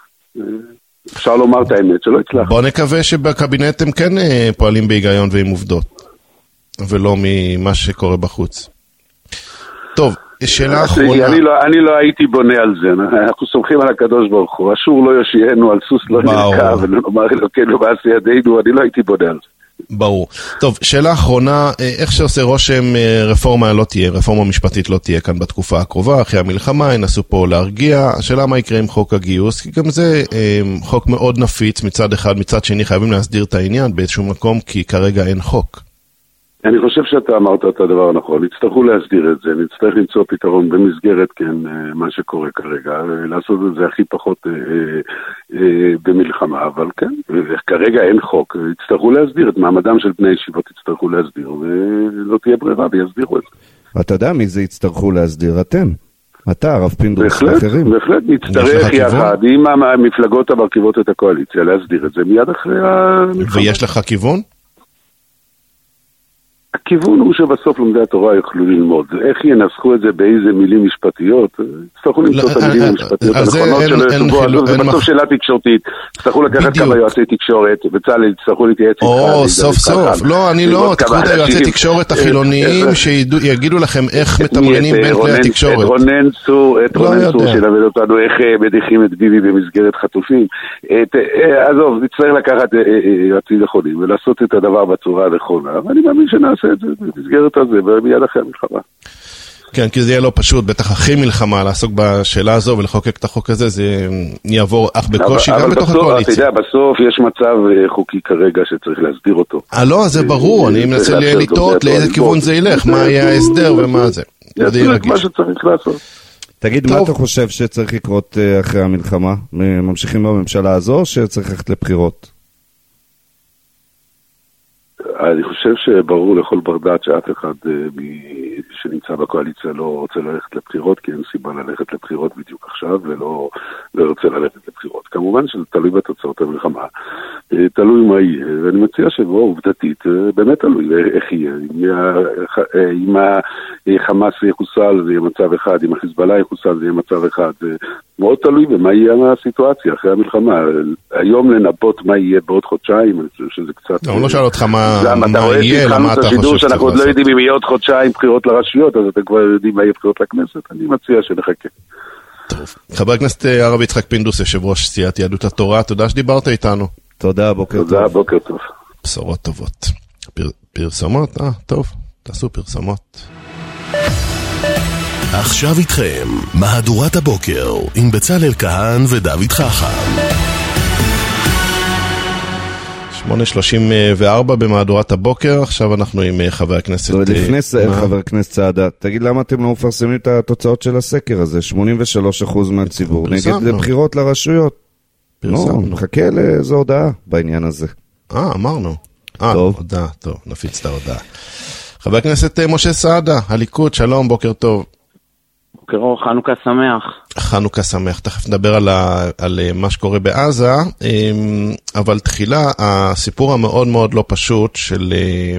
אפשר לומר את האמת שלא הצלח. בוא נקווה שבקבינט הם כן פועלים בהיגיון ועם עובדות. ולא ממה שקורה בחוץ. טוב, שאלה אחרונה. אני לא, אני לא הייתי בונה על זה, אנחנו סומכים על הקדוש ברוך הוא, אשור לא יושיענו, על סוס לא נרכב, ונאמר אלוקינו בעשי ידינו, אני לא הייתי בונה על זה. ברור. טוב, שאלה אחרונה, איך שעושה רושם רפורמה לא תהיה, רפורמה משפטית לא תהיה כאן בתקופה הקרובה, אחרי המלחמה, ינסו פה להרגיע, השאלה מה יקרה עם חוק הגיוס, כי גם זה חוק מאוד נפיץ מצד אחד, מצד שני חייבים להסדיר את העניין באיזשהו מקום, כי כרגע אין חוק. אני חושב שאתה אמרת את הדבר הנכון, נצטרכו להסדיר את זה, נצטרך למצוא פתרון במסגרת, כן, מה שקורה כרגע, לעשות את זה הכי פחות אה, אה, במלחמה, אבל כן, כרגע אין חוק, יצטרכו להסדיר את מעמדם של בני ישיבות, יצטרכו להסדיר, ולא תהיה ברירה ויסדירו את זה. אתה יודע מי זה יצטרכו להסדיר? אתם. אתה, הרב פינדרוס ואחרים. בהחלט, נצטרך יחד עם המפלגות המרכיבות את הקואליציה להסדיר את זה מיד אחרי המלחמה. ויש לך כיוון? הכיוון הוא שבסוף לומדי התורה יוכלו ללמוד. איך ינסחו את זה באיזה מילים משפטיות? יצטרכו למצוא את המילים המשפטיות הנכונות שלו. זה בסוף שאלה תקשורתית. יצטרכו לקחת כמה יועצי תקשורת, בצלאל יצטרכו להתייעץ. או, סוף סוף. לא, אני לא. תקחו את היועצי תקשורת החילוניים שיגידו לכם איך מתמרנים בין כלי התקשורת. את רונן צור, את רונן צור שלמד אותנו איך מדיחים את ביבי במסגרת חטופים. עזוב, נצטרך לקחת יועצים נכונים ולעשות את הדבר בצורה הנכונה. ואני מאמין שנעשה את זה במסגרת הזה, ומיד אחרי המלחמה. כן, כי זה יהיה לא פשוט, בטח אחרי מלחמה, לעסוק בשאלה הזו ולחוקק את החוק הזה, זה יעבור אך בקושי גם בתוך הקואליציה. אתה יודע, בסוף יש מצב חוקי כרגע שצריך להסדיר אותו. אה, לא, זה ברור, אני מנסה לטעות לאיזה כיוון זה ילך, מה יהיה ההסדר ומה זה. זה מה שצריך לעשות. תגיד, מה אתה חושב שצריך לקרות אחרי המלחמה? ממשיכים בממשלה הזו, שצריך ללכת לבחירות? אני חושב שברור לכל בר דעת שאף אחד שנמצא בקואליציה לא רוצה ללכת לבחירות, כי אין סיבה ללכת לבחירות בדיוק עכשיו, ולא לא רוצה ללכת לבחירות. כמובן שזה תלוי בתוצאות המלחמה. תלוי מה יהיה, ואני מציע שבו עובדתית, באמת תלוי איך יהיה. אם החמאס יחוסל זה יהיה מצב אחד, אם החיזבאללה יחוסל זה יהיה מצב אחד. מאוד תלוי במה יהיה הסיטואציה אחרי המלחמה. היום לנבוט מה יהיה בעוד חודשיים, אני חושב שזה קצת... לא, לא שאל אותך מה יהיה, למה אתה חושב שצריך שאנחנו עוד לא יודעים אם יהיה עוד חודשיים בחירות לרשויות, אז אתם כבר יודעים מה יהיה בחירות לכנסת. אני מציע שנחכה. טוב. חבר הכנסת הרב יצחק פינדרוס, יושב ראש סיעת יהדות התורה, תודה שדיברת איתנו. תודה, בוקר טוב. תודה, בוקר טוב. בשורות טובות. פר, פרסומות? אה, טוב, תעשו פרסומות. עכשיו איתכם, מהדורת הבוקר, עם בצלאל כהן ודוד חכם. שמונה שלושים וארבע במהדורת הבוקר, עכשיו אנחנו עם חבר הכנסת... לפני חבר הכנסת סעדה, תגיד למה אתם לא מפרסמים את התוצאות של הסקר הזה? שמונים ושלושה אחוז מהציבור נגד בחירות לרשויות. לא, נחכה לאיזו הודעה בעניין הזה. אה, אמרנו. אה, הודעה, טוב, נפיץ את ההודעה. חבר הכנסת משה סעדה, הליכוד, שלום, בוקר טוב. בוקר אור, חנוכה שמח. חנוכה שמח, תכף נדבר על, ה, על מה שקורה בעזה, אבל תחילה הסיפור המאוד מאוד לא פשוט של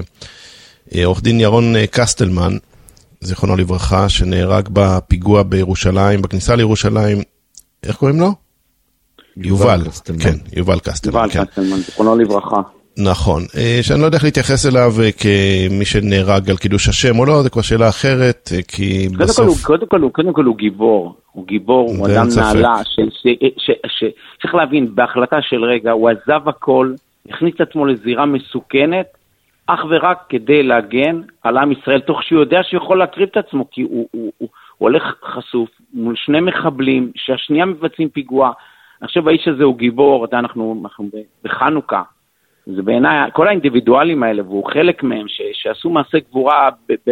עורך דין ירון קסטלמן, זיכרונו לברכה, שנהרג בפיגוע בירושלים, בכניסה לירושלים, איך קוראים לו? יובל, כן, יובל קסטלמן. יובל קסטלמן, זיכרונו לברכה. נכון, שאני לא יודע איך להתייחס אליו כמי שנהרג על קידוש השם או לא, זה כבר שאלה אחרת, כי בסוף... קודם כל, קודם כל הוא גיבור, הוא גיבור, הוא אדם נעלה, שצריך להבין, בהחלטה של רגע, הוא עזב הכל, הכניס את עצמו לזירה מסוכנת, אך ורק כדי להגן על עם ישראל, תוך שהוא יודע שהוא יכול להקריב את עצמו, כי הוא, הוא, הוא, הוא הולך חשוף מול שני מחבלים, שהשנייה מבצעים פיגוע, אני חושב האיש הזה הוא גיבור, אנחנו, אנחנו בחנוכה, זה בעיניי, כל האינדיבידואלים האלה, והוא חלק מהם, ש, שעשו מעשה גבורה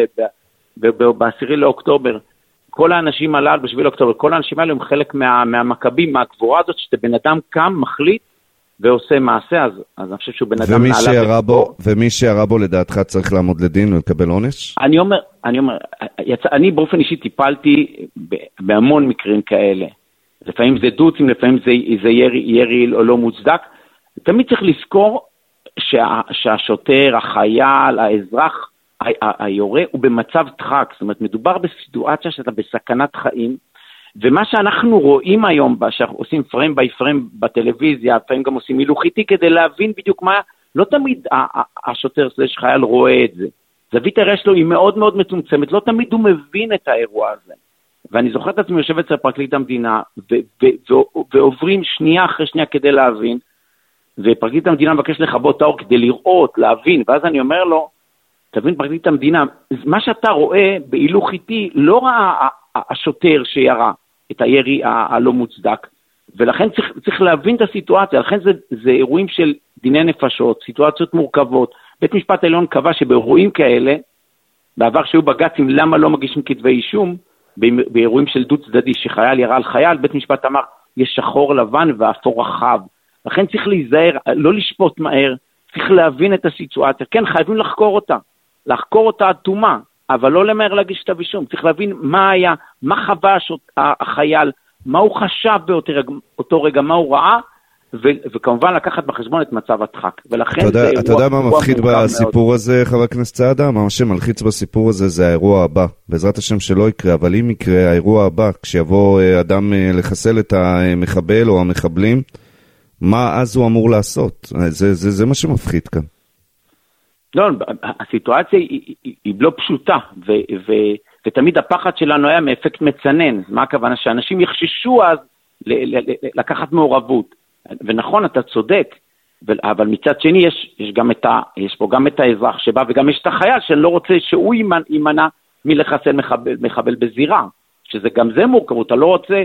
בעשירי לאוקטובר, כל האנשים הללו בשביל אוקטובר, כל האנשים האלה הם חלק מה, מהמכבים, מהגבורה הזאת, שאתה בן אדם קם, מחליט, ועושה מעשה, אז, אז אני חושב שהוא בן אדם נעלה. בו, ומי שירה בו לדעתך צריך לעמוד לדין ולקבל עונש? אני אומר, אני אומר, יצא, אני באופן אישי טיפלתי בהמון מקרים כאלה. לפעמים זה דוצים, לפעמים זה, זה ירי, ירי או לא מוצדק. תמיד צריך לזכור שה, שהשוטר, החייל, האזרח, היורה הוא במצב דחק. זאת אומרת, מדובר בסיטואציה שאתה בסכנת חיים, ומה שאנחנו רואים היום, שאנחנו עושים פריים ביי פריים בטלוויזיה, לפעמים גם עושים הילוכיתי כדי להבין בדיוק מה, לא תמיד השוטר סלש חייל רואה את זה. זווית הראייה שלו היא מאוד מאוד מצומצמת, לא תמיד הוא מבין את האירוע הזה. ואני זוכר את עצמי יושב אצל פרקליט המדינה, ו- ו- ו- ועוברים שנייה אחרי שנייה כדי להבין, ופרקליט המדינה מבקש לכבות האור כדי לראות, להבין, ואז אני אומר לו, תבין פרקליט המדינה, מה שאתה רואה בהילוך איתי, לא ראה השוטר שירה את הירי הלא מוצדק, ולכן צריך, צריך להבין את הסיטואציה, לכן זה, זה אירועים של דיני נפשות, סיטואציות מורכבות. בית משפט העליון קבע שבאירועים כאלה, בעבר שהיו בג"צים למה לא מגישים כתבי אישום, באירועים של דו צדדי שחייל ירה על חייל, בית משפט אמר, יש שחור לבן ואפור רחב. לכן צריך להיזהר, לא לשפוט מהר, צריך להבין את הסיטואציה. כן, חייבים לחקור אותה, לחקור אותה עד תומה, אבל לא למהר להגיש כתב אישום. צריך להבין מה היה, מה חווה החייל, מה הוא חשב באותו רגע, מה הוא ראה, ו- וכמובן לקחת בחשבון את מצב הדחק. ולכן אתה יודע, אתה יודע מה מפחיד בסיפור הזה, חבר הכנסת סעדה? מה שמלחיץ בסיפור הזה זה האירוע הבא. בעזרת השם שלא יקרה, אבל אם יקרה האירוע הבא, כשיבוא אדם לחסל את המחבל או המחבלים, מה אז הוא אמור לעשות? זה, זה, זה מה שמפחיד כאן. לא, הסיטואציה היא, היא, היא לא פשוטה, ו, ו, ותמיד הפחד שלנו היה מאפקט מצנן. מה הכוונה? שאנשים יחששו אז ל, ל, ל, לקחת מעורבות. ונכון, אתה צודק, אבל מצד שני יש, יש, גם את ה, יש פה גם את האזרח שבא, וגם יש את החייל שלא רוצה שהוא יימנע מלחסל מחבל, מחבל בזירה, שזה גם זה מורכב, אתה לא רוצה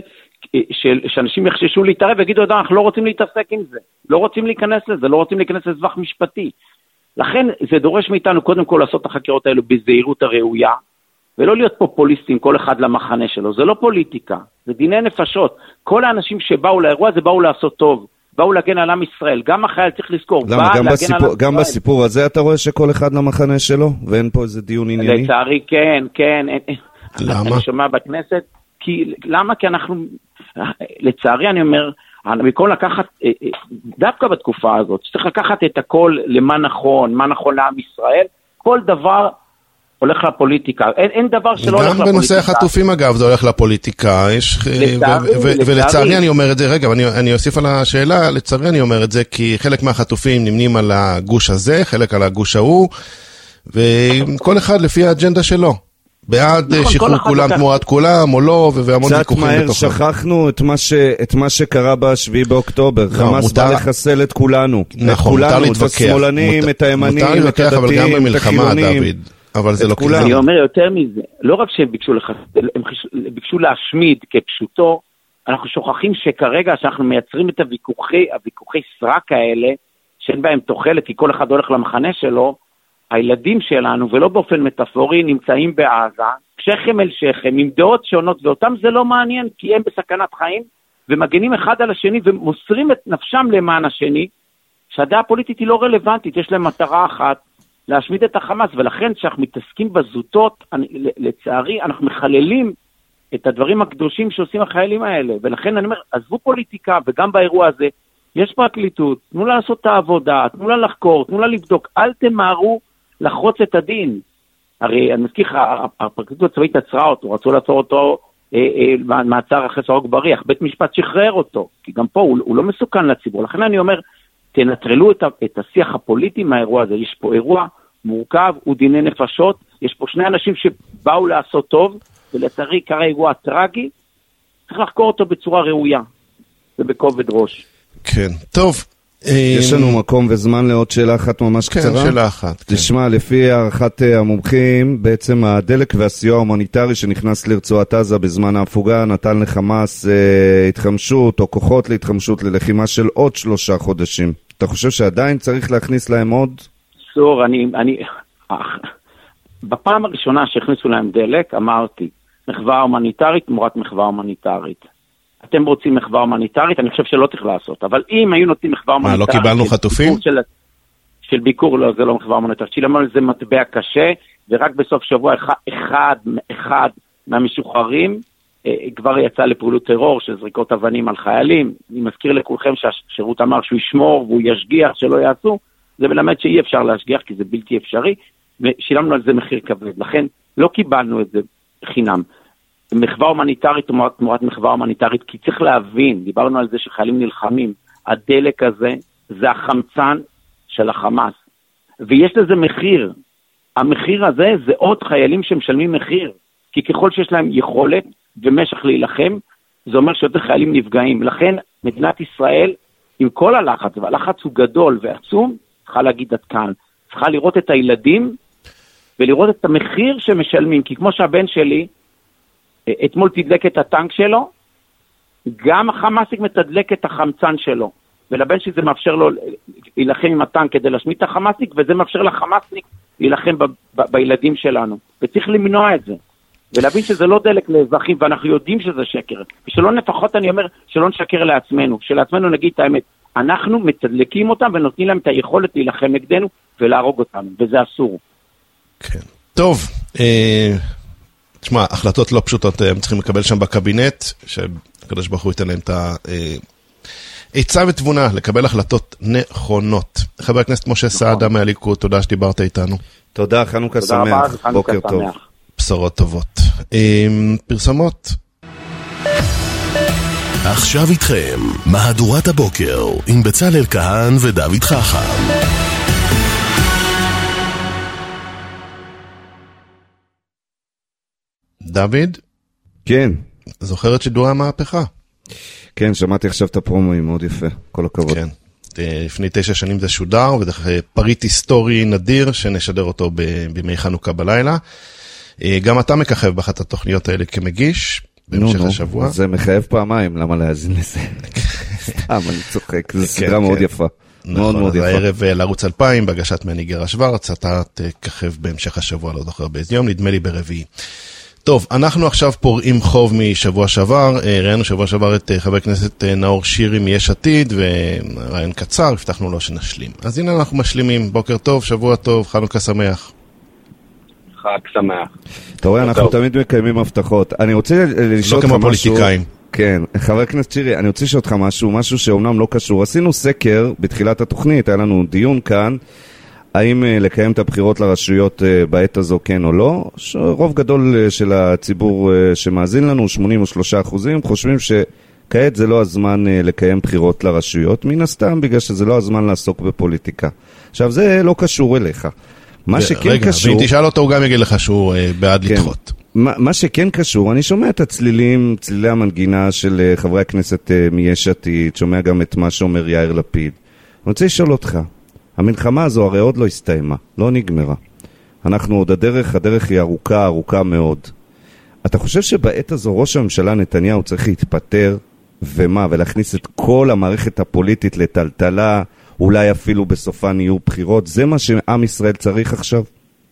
שאנשים יחששו להתערב ויגידו, אנחנו לא רוצים להתעסק עם זה, לא רוצים להיכנס לזה, לא רוצים להיכנס לזווח משפטי. לכן זה דורש מאיתנו קודם כל לעשות את החקירות האלו בזהירות הראויה, ולא להיות פופוליסטים כל אחד למחנה שלו, זה לא פוליטיקה, זה דיני נפשות. כל האנשים שבאו לאירוע הזה באו לעשות טוב, באו להגן על עם ישראל, גם החייל צריך לזכור, למה, גם, בסיפור, גם בסיפור הזה אתה רואה שכל אחד למחנה שלו, ואין פה איזה דיון ענייני? לצערי כן, כן. למה? אני שומע בכנסת, כי, למה? כי אנחנו, לצערי אני אומר, במקום לקחת, דווקא בתקופה הזאת, שצריך לקחת את הכל למה נכון, מה נכון לעם ישראל, כל דבר הולך לפוליטיקה. אין, אין דבר שלא הולך לפוליטיקה. גם בנושא החטופים אגב, זה הולך לפוליטיקה. יש, לצערי, ו- ו- לצערי. ולצערי אני אומר את זה, רגע, אני, אני אוסיף על השאלה, לצערי אני אומר את זה, כי חלק מהחטופים נמנים על הגוש הזה, חלק על הגוש ההוא, וכל אחד לפי האג'נדה שלו. בעד נכון, שחרור כולם תמורת כולם, או לא, והמון ויכוחים בתוכם. קצת מהר שכחנו את מה, ש... את מה שקרה בשביעי באוקטובר. לא, חמאס מותר... בא לחסל את כולנו. נכון, את מותר כולנו, להתווכח. את השמאלנים, מותר... את הימנים, מותר להתווכח, אבל גם במלחמה, דוד. אבל זה לא כולם. אני אומר יותר מזה, לא רק שהם ביקשו לחסל, הם ביקשו להשמיד כפשוטו, אנחנו שוכחים שכרגע שאנחנו מייצרים את הוויכוחי, הוויכוחי סרק האלה, שאין בהם תוחלת, כי כל אחד הולך למחנה שלו, הילדים שלנו, ולא באופן מטאפורי, נמצאים בעזה, שכם אל שכם, עם דעות שונות, ואותם זה לא מעניין, כי הם בסכנת חיים, ומגנים אחד על השני, ומוסרים את נפשם למען השני, שהדעה הפוליטית היא לא רלוונטית, יש להם מטרה אחת, להשמיד את החמאס, ולכן כשאנחנו מתעסקים בזוטות, אני, לצערי, אנחנו מחללים את הדברים הקדושים שעושים החיילים האלה, ולכן אני אומר, עזבו פוליטיקה, וגם באירוע הזה, יש פרקליטות, תנו לה לעשות את העבודה, תנו לה לחקור, תנו לה לבדוק, אל תמהרו לחרוץ את הדין. הרי אני מזכיר, הפרקליטות הצבאית עצרה אותו, רצו לעצור אותו אה, אה, מעצר אחרי סורג בריח, בית משפט שחרר אותו, כי גם פה הוא, הוא לא מסוכן לציבור, לכן אני אומר, תנטרלו את, את השיח הפוליטי מהאירוע הזה, יש פה אירוע מורכב, הוא דיני נפשות, יש פה שני אנשים שבאו לעשות טוב, ולצערי קרה אירוע טרגי, צריך לחקור אותו בצורה ראויה, ובכובד ראש. כן, טוב. יש לנו מקום וזמן לעוד שאלה אחת ממש קצרה. כן, שאלה אחת. תשמע, לפי הערכת המומחים, בעצם הדלק והסיוע ההומניטרי שנכנס לרצועת עזה בזמן ההפוגה, נתן לחמאס אה, התחמשות או כוחות להתחמשות ללחימה של עוד שלושה חודשים. אתה חושב שעדיין צריך להכניס להם עוד? סור, אני, אני, בפעם הראשונה שהכניסו להם דלק, אמרתי, מחווה הומניטרית תמורת מחווה הומניטרית. אתם רוצים מחווה הומניטרית, אני חושב שלא צריך לעשות, אבל אם היו נותנים מחווה הומניטרית... מה, לא קיבלנו חטופים? של, של ביקור, לא, זה לא מחווה הומניטרית. שילמנו זה מטבע קשה, ורק בסוף שבוע אחד, אחד, אחד מהמשוחררים אה, כבר יצא לפעולות טרור של זריקות אבנים על חיילים. אני מזכיר לכולכם שהשירות אמר שהוא ישמור והוא ישגיח שלא יעשו, זה מלמד שאי אפשר להשגיח כי זה בלתי אפשרי, ושילמנו על זה מחיר כבד. לכן לא קיבלנו את זה חינם. מחווה הומניטרית תמורת, תמורת מחווה הומניטרית, כי צריך להבין, דיברנו על זה שחיילים נלחמים, הדלק הזה זה החמצן של החמאס, ויש לזה מחיר, המחיר הזה זה עוד חיילים שמשלמים מחיר, כי ככל שיש להם יכולת ומשך להילחם, זה אומר שיותר חיילים נפגעים, לכן מדינת ישראל, עם כל הלחץ, והלחץ הוא גדול ועצום, צריכה להגיד עד כאן, צריכה לראות את הילדים, ולראות את המחיר שמשלמים, כי כמו שהבן שלי, אתמול תדלק את הטנק שלו, גם החמאסיק מתדלק את החמצן שלו, ולבן שזה מאפשר לו להילחם עם הטנק כדי להשמיד את החמאסיק, וזה מאפשר לחמאסיק להילחם ב- ב- בילדים שלנו, וצריך למנוע את זה, ולהבין שזה לא דלק לאזרחים, ואנחנו יודעים שזה שקר, ושלא לפחות אני אומר, שלא נשקר לעצמנו, שלעצמנו נגיד את האמת, אנחנו מתדלקים אותם, ונותנים להם את היכולת להילחם נגדנו, ולהרוג אותנו, וזה אסור. כן. טוב, אה... תשמע, החלטות לא פשוטות הם צריכים לקבל שם בקבינט, שהקדוש ברוך הוא ייתן להם את העצה ותבונה, לקבל החלטות נכונות. חבר הכנסת משה סעדה מהליכוד, תודה שדיברת איתנו. תודה, חנוכה שמח, בוקר טוב. בשורות טובות. פרסומות. עכשיו איתכם, מהדורת הבוקר, עם בצלאל כהן ודוד חכם. דוד? כן. זוכר את שידורי המהפכה? כן, שמעתי עכשיו את הפרומואים, מאוד יפה, כל הכבוד. כן, לפני תשע שנים זה שודר, וזה פריט היסטורי נדיר, שנשדר אותו בימי חנוכה בלילה. גם אתה מככב באחת התוכניות האלה כמגיש, בהמשך השבוע. זה מחייב פעמיים, למה להאזין לזה? סתם, אני צוחק, זו סדרה מאוד יפה. מאוד מאוד יפה. הערב לערוץ אלפיים, בהגשת מניגר השוורץ, אתה תככב בהמשך השבוע, לא זוכר באיזה יום, נדמה לי ברביעי. טוב, אנחנו עכשיו פורעים חוב משבוע שעבר, ראינו שבוע שעבר את חבר הכנסת נאור שירי מיש עתיד, ורעיון קצר, הבטחנו לו שנשלים. אז הנה אנחנו משלימים, בוקר טוב, שבוע טוב, חנוכה שמח. חג שמח. אתה רואה, אנחנו תמיד מקיימים הבטחות. אני רוצה לשאול אותך משהו... לא כמו פוליטיקאים. כן, חבר הכנסת שירי, אני רוצה לשאול אותך משהו, משהו שאומנם לא קשור. עשינו סקר בתחילת התוכנית, היה לנו דיון כאן, האם לקיים את הבחירות לרשויות בעת הזו כן או לא. רוב גדול של הציבור שמאזין לנו, שמונים ושלושה אחוזים, חושבים שכעת זה לא הזמן לקיים בחירות לרשויות, מן הסתם בגלל שזה לא הזמן לעסוק בפוליטיקה. עכשיו, זה לא קשור אליך. מה שכן רגע, קשור... ואם תשאל אותו, הוא גם יגיד לך שהוא בעד כן. לדחות. מה, מה שכן קשור, אני שומע את הצלילים, צלילי המנגינה של חברי הכנסת מיש עתיד, שומע גם את מה שאומר יאיר לפיד. אני רוצה לשאול אותך, המלחמה הזו הרי עוד לא הסתיימה, לא נגמרה. אנחנו עוד הדרך, הדרך היא ארוכה, ארוכה מאוד. אתה חושב שבעת הזו ראש הממשלה נתניהו צריך להתפטר, ומה, ולהכניס את כל המערכת הפוליטית לטלטלה, אולי אפילו בסופן יהיו בחירות? זה מה שעם ישראל צריך עכשיו?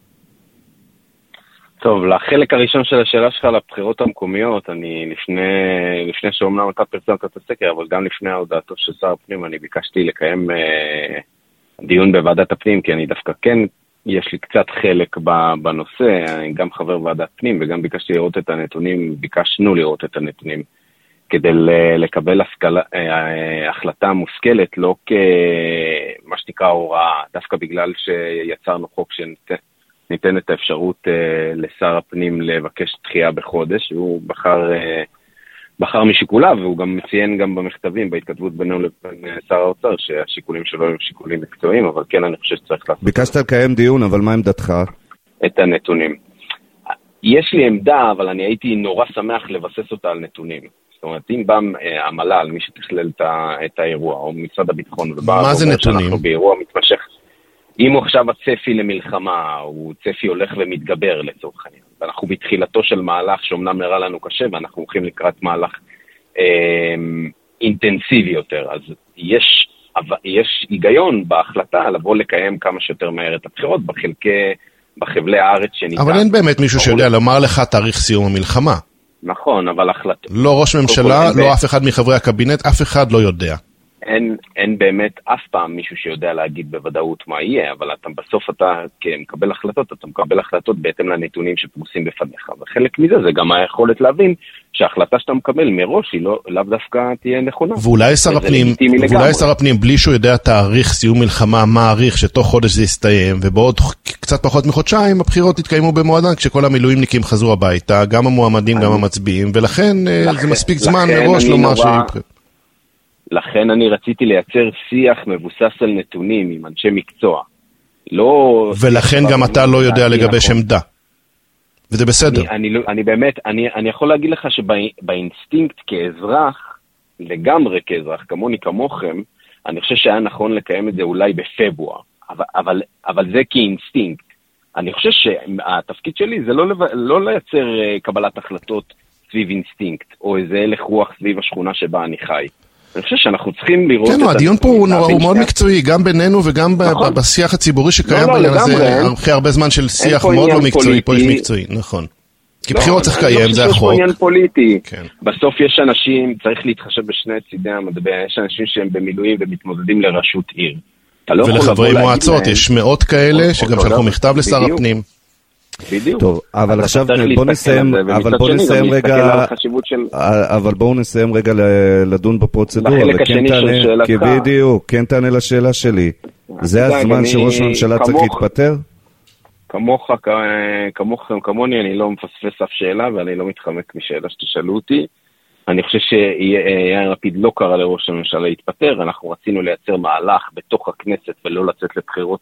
טוב, לחלק הראשון של השאלה שלך לבחירות המקומיות, אני לפני, לפני שאומנם אתה פרסמת את הסקר, אבל גם לפני ההודעתו של שר הפנים, אני ביקשתי לקיים אה, דיון בוועדת הפנים, כי אני דווקא כן, יש לי קצת חלק בנושא, אני גם חבר ועדת פנים, וגם ביקשתי לראות את הנתונים, ביקשנו לראות את הנתונים, כדי לקבל השכלה, אה, החלטה מושכלת, לא כמה שנקרא הוראה, דווקא בגלל שיצרנו חוק שניתן, ניתן את האפשרות uh, לשר הפנים לבקש דחייה בחודש, והוא בחר, uh, בחר משיקוליו, והוא גם מציין גם במכתבים, בהתכתבות בינינו לבין שר האוצר, שהשיקולים שלו הם שיקולים מקצועיים, אבל כן אני חושב שצריך לעשות... ביקשת לקיים דיון, אבל מה עמדתך? את הנתונים. יש לי עמדה, אבל אני הייתי נורא שמח לבסס אותה על נתונים. זאת אומרת, אם בא uh, המל"ל, מי שתכלל את, את האירוע, או משרד הביטחון, מה זה נתונים? שאנחנו באירוע מתמשך, אם הוא עכשיו הצפי למלחמה, הוא צפי הולך ומתגבר לצורך העניין, ואנחנו בתחילתו של מהלך שאומנם נראה לנו קשה, ואנחנו הולכים לקראת מהלך אה, אינטנסיבי יותר, אז יש, יש היגיון בהחלטה לבוא לקיים כמה שיותר מהר את הבחירות בחלקי, בחבלי הארץ שניתן. אבל אין באמת מישהו שיודע לומר לך תאריך סיום המלחמה. נכון, אבל החלטות... לא ראש ממשלה, לא אף אחד מחברי הקבינט, אף אחד לא יודע. אין, אין באמת אף פעם מישהו שיודע להגיד בוודאות מה יהיה, אבל אתה, בסוף אתה מקבל החלטות, אתה מקבל החלטות בהתאם לנתונים שפרוסים בפניך, וחלק מזה זה גם היכולת להבין שההחלטה שאתה מקבל מראש היא לא, לאו דווקא תהיה נכונה. ואולי שר הפנים, ואולי שר הפנים, בלי שהוא יודע תאריך סיום מלחמה, מעריך שתוך חודש זה יסתיים, ובעוד קצת פחות מחודשיים הבחירות יתקיימו במועדן, כשכל המילואימניקים חזרו הביתה, גם המועמדים, גם המצביעים, ולכן זה מספיק זמן מראש לומר שיהיה. לכן אני רציתי לייצר שיח מבוסס על נתונים עם אנשי מקצוע. לא... ולכן גם אתה לא יודע לגבש עמדה. וזה בסדר. אני, אני, אני באמת, אני, אני יכול להגיד לך שבאינסטינקט כאזרח, לגמרי כאזרח, כמוני כמוכם, אני חושב שהיה נכון לקיים את זה אולי בפברואר. אבל, אבל, אבל זה כאינסטינקט. אני חושב שהתפקיד שלי זה לא, לא לייצר קבלת החלטות סביב אינסטינקט, או איזה הלך רוח סביב השכונה שבה אני חי. אני חושב שאנחנו צריכים לראות... כן, הדיון פה הוא מאוד מקצועי, גם בינינו וגם בשיח הציבורי שקיים בעניין הזה, אחרי הרבה זמן של שיח מאוד לא מקצועי, פה יש מקצועי, נכון. כי בחירות צריך לקיים, זה החוק. יש פה עניין פוליטי. בסוף יש אנשים, צריך להתחשב בשני צידי המטבע, יש אנשים שהם במילואים ומתמודדים לראשות עיר. ולחברי מועצות, יש מאות כאלה שגם שלחו מכתב לשר הפנים. בדיוק. טוב, אבל עכשיו בוא נסיים, אבל בוא נסיים רגע, אבל בואו נסיים רגע לדון בפרוצדורה, כי בדיוק, כן תענה לשאלה שלי. זה הזמן שראש הממשלה צריך להתפטר? כמוך, כמוכם, כמוני, אני לא מפספס אף שאלה, ואני לא מתחמק משאלה שתשאלו אותי. אני חושב שיאיר לפיד לא קרא לראש הממשלה להתפטר, אנחנו רצינו לייצר מהלך בתוך הכנסת ולא לצאת לבחירות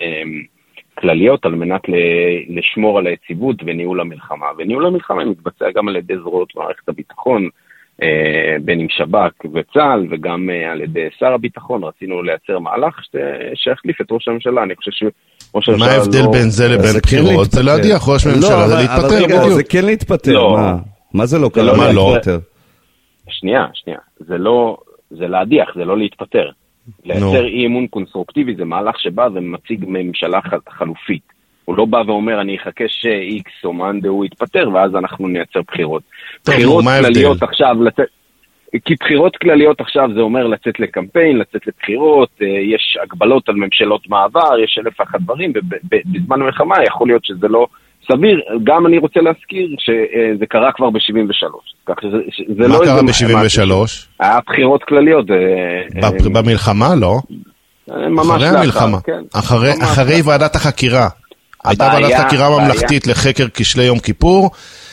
כלליות על מנת לשמור על היציבות וניהול המלחמה. וניהול המלחמה מתבצע גם על ידי זרועות מערכת הביטחון, בין עם שב"כ וצה"ל, וגם על ידי שר הביטחון. רצינו לייצר מהלך שהחליף את ראש הממשלה. אני חושב שראש הממשלה לא... מה ההבדל בין זה לבין בחירות? זה להדיח ראש הממשלה, זה להתפטר בדיוק. זה כן להתפטר, מה זה לא קרה? מה לא? שנייה, שנייה. זה לא, זה להדיח, זה לא להתפטר. לייצר אי אמון קונסטרוקטיבי זה מהלך שבא ומציג ממשלה חלופית. הוא לא בא ואומר אני אחכה שאיקס או מאן דהוא יתפטר ואז אנחנו נייצר בחירות. בחירות כלליות עכשיו, כי בחירות כלליות עכשיו זה אומר לצאת לקמפיין, לצאת לבחירות, יש הגבלות על ממשלות מעבר, יש אלף אחד דברים, ובזמן המלחמה יכול להיות שזה לא סביר, גם אני רוצה להזכיר שזה קרה כבר ב-שבעים ושלוש. מה קרה ב-שבעים ושלוש? היה בחירות כלליות. במלחמה, לא? אחרי המלחמה. אחרי ועדת החקירה. הייתה ועדת חקירה ממלכתית לחקר כשלי יום כיפור.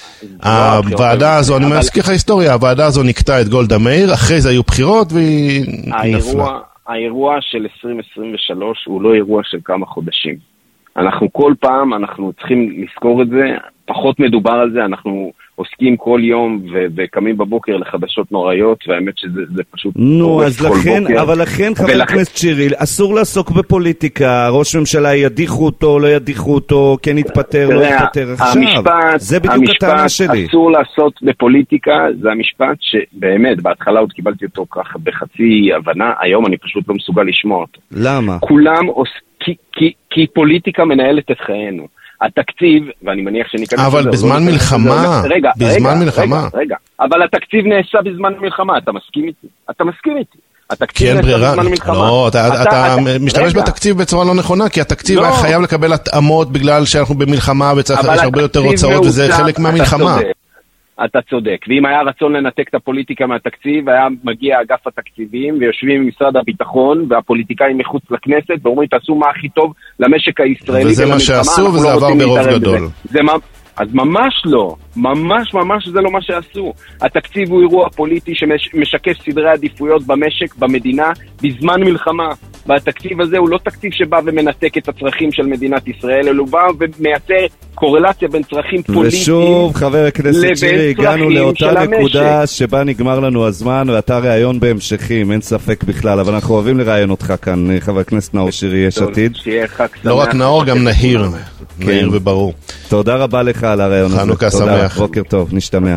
הוועדה הזו, אני מזכיר לך היסטוריה, הוועדה הזו נקטה את גולדה מאיר, אחרי זה היו בחירות והיא נפלה. האירוע של עשרים עשרים ושלוש הוא לא אירוע של כמה חודשים. אנחנו כל פעם, אנחנו צריכים לזכור את זה, פחות מדובר על זה, אנחנו עוסקים כל יום ו- וקמים בבוקר לחדשות נוראיות, והאמת שזה זה פשוט... נו, אז לכן, בוקר. אבל לכן חבר ולכן... הכנסת שירי, אסור לעסוק בפוליטיקה, ראש ממשלה ידיחו אותו, לא ידיחו אותו, כן יתפטר, לא יתפטר עכשיו. המשפט, זה בדיוק הטענה שלי. המשפט אסור לעשות בפוליטיקה, זה המשפט שבאמת, בהתחלה עוד קיבלתי אותו ככה בחצי הבנה, היום אני פשוט לא מסוגל לשמוע אותו. למה? כולם עושים, כי, כי, כי פוליטיקה מנהלת את חיינו. התקציב, ואני מניח שניכנס... אבל בזמן מלחמה, רגע, בזמן מלחמה. רגע, רגע, אבל התקציב נעשה בזמן מלחמה, אתה מסכים איתי? אתה מסכים איתי? כי אין ברירה, לא, אתה משתמש בתקציב בצורה לא נכונה, כי התקציב היה חייב לקבל התאמות בגלל שאנחנו במלחמה וצריך הרבה יותר הוצאות, וזה חלק מהמלחמה. אתה צודק, ואם היה רצון לנתק את הפוליטיקה מהתקציב, היה מגיע אגף התקציבים ויושבים עם משרד הביטחון והפוליטיקאים מחוץ לכנסת ואומרים תעשו מה הכי טוב למשק הישראלי. וזה מה שעשו וזה עבר ברוב גדול. זה מה... אז ממש לא, ממש ממש זה לא מה שעשו. התקציב הוא אירוע פוליטי שמשקף סדרי עדיפויות במשק, במדינה, בזמן מלחמה. והתקציב הזה הוא לא תקציב שבא ומנתק את הצרכים של מדינת ישראל, אלא הוא בא ומייצר קורלציה בין צרכים פוליטיים ושוב, חבר הכנסת שירי, הגענו לאותה נקודה שבה נגמר לנו הזמן, ואתה ראיון בהמשכים, אין ספק בכלל, אבל אנחנו אוהבים לראיין אותך כאן, חבר הכנסת נאור שירי, יש עתיד. לא רק נאור, גם נהיר, נהיר וברור. תודה רבה לך על הראיון הזה. חנוכה שמח. בוקר טוב, נשתמע.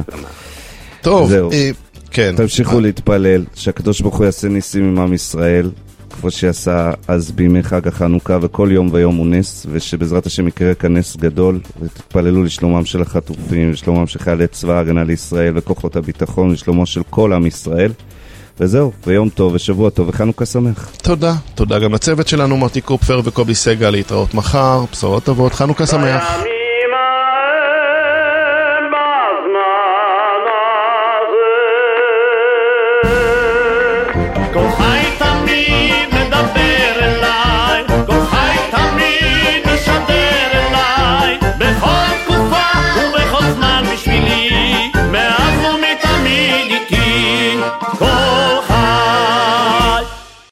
טוב, כן. תמשיכו להתפלל, שהקדוש ברוך הוא יעשה ניסים עם עם ישראל, כמו שעשה אז בימי חג החנוכה, וכל יום ויום הוא נס, ושבעזרת השם יקרה כאן נס גדול, ותתפללו לשלומם של החטופים, לשלומם של חיילי צבא ההגנה לישראל, וכוחות הביטחון, לשלומו של כל עם ישראל. וזהו, ויום טוב ושבוע טוב וחנוכה שמח. תודה, תודה גם לצוות שלנו, מרתי קופפר וקובי סגל, להתראות מחר, בשורות טובות, חנוכה שמח.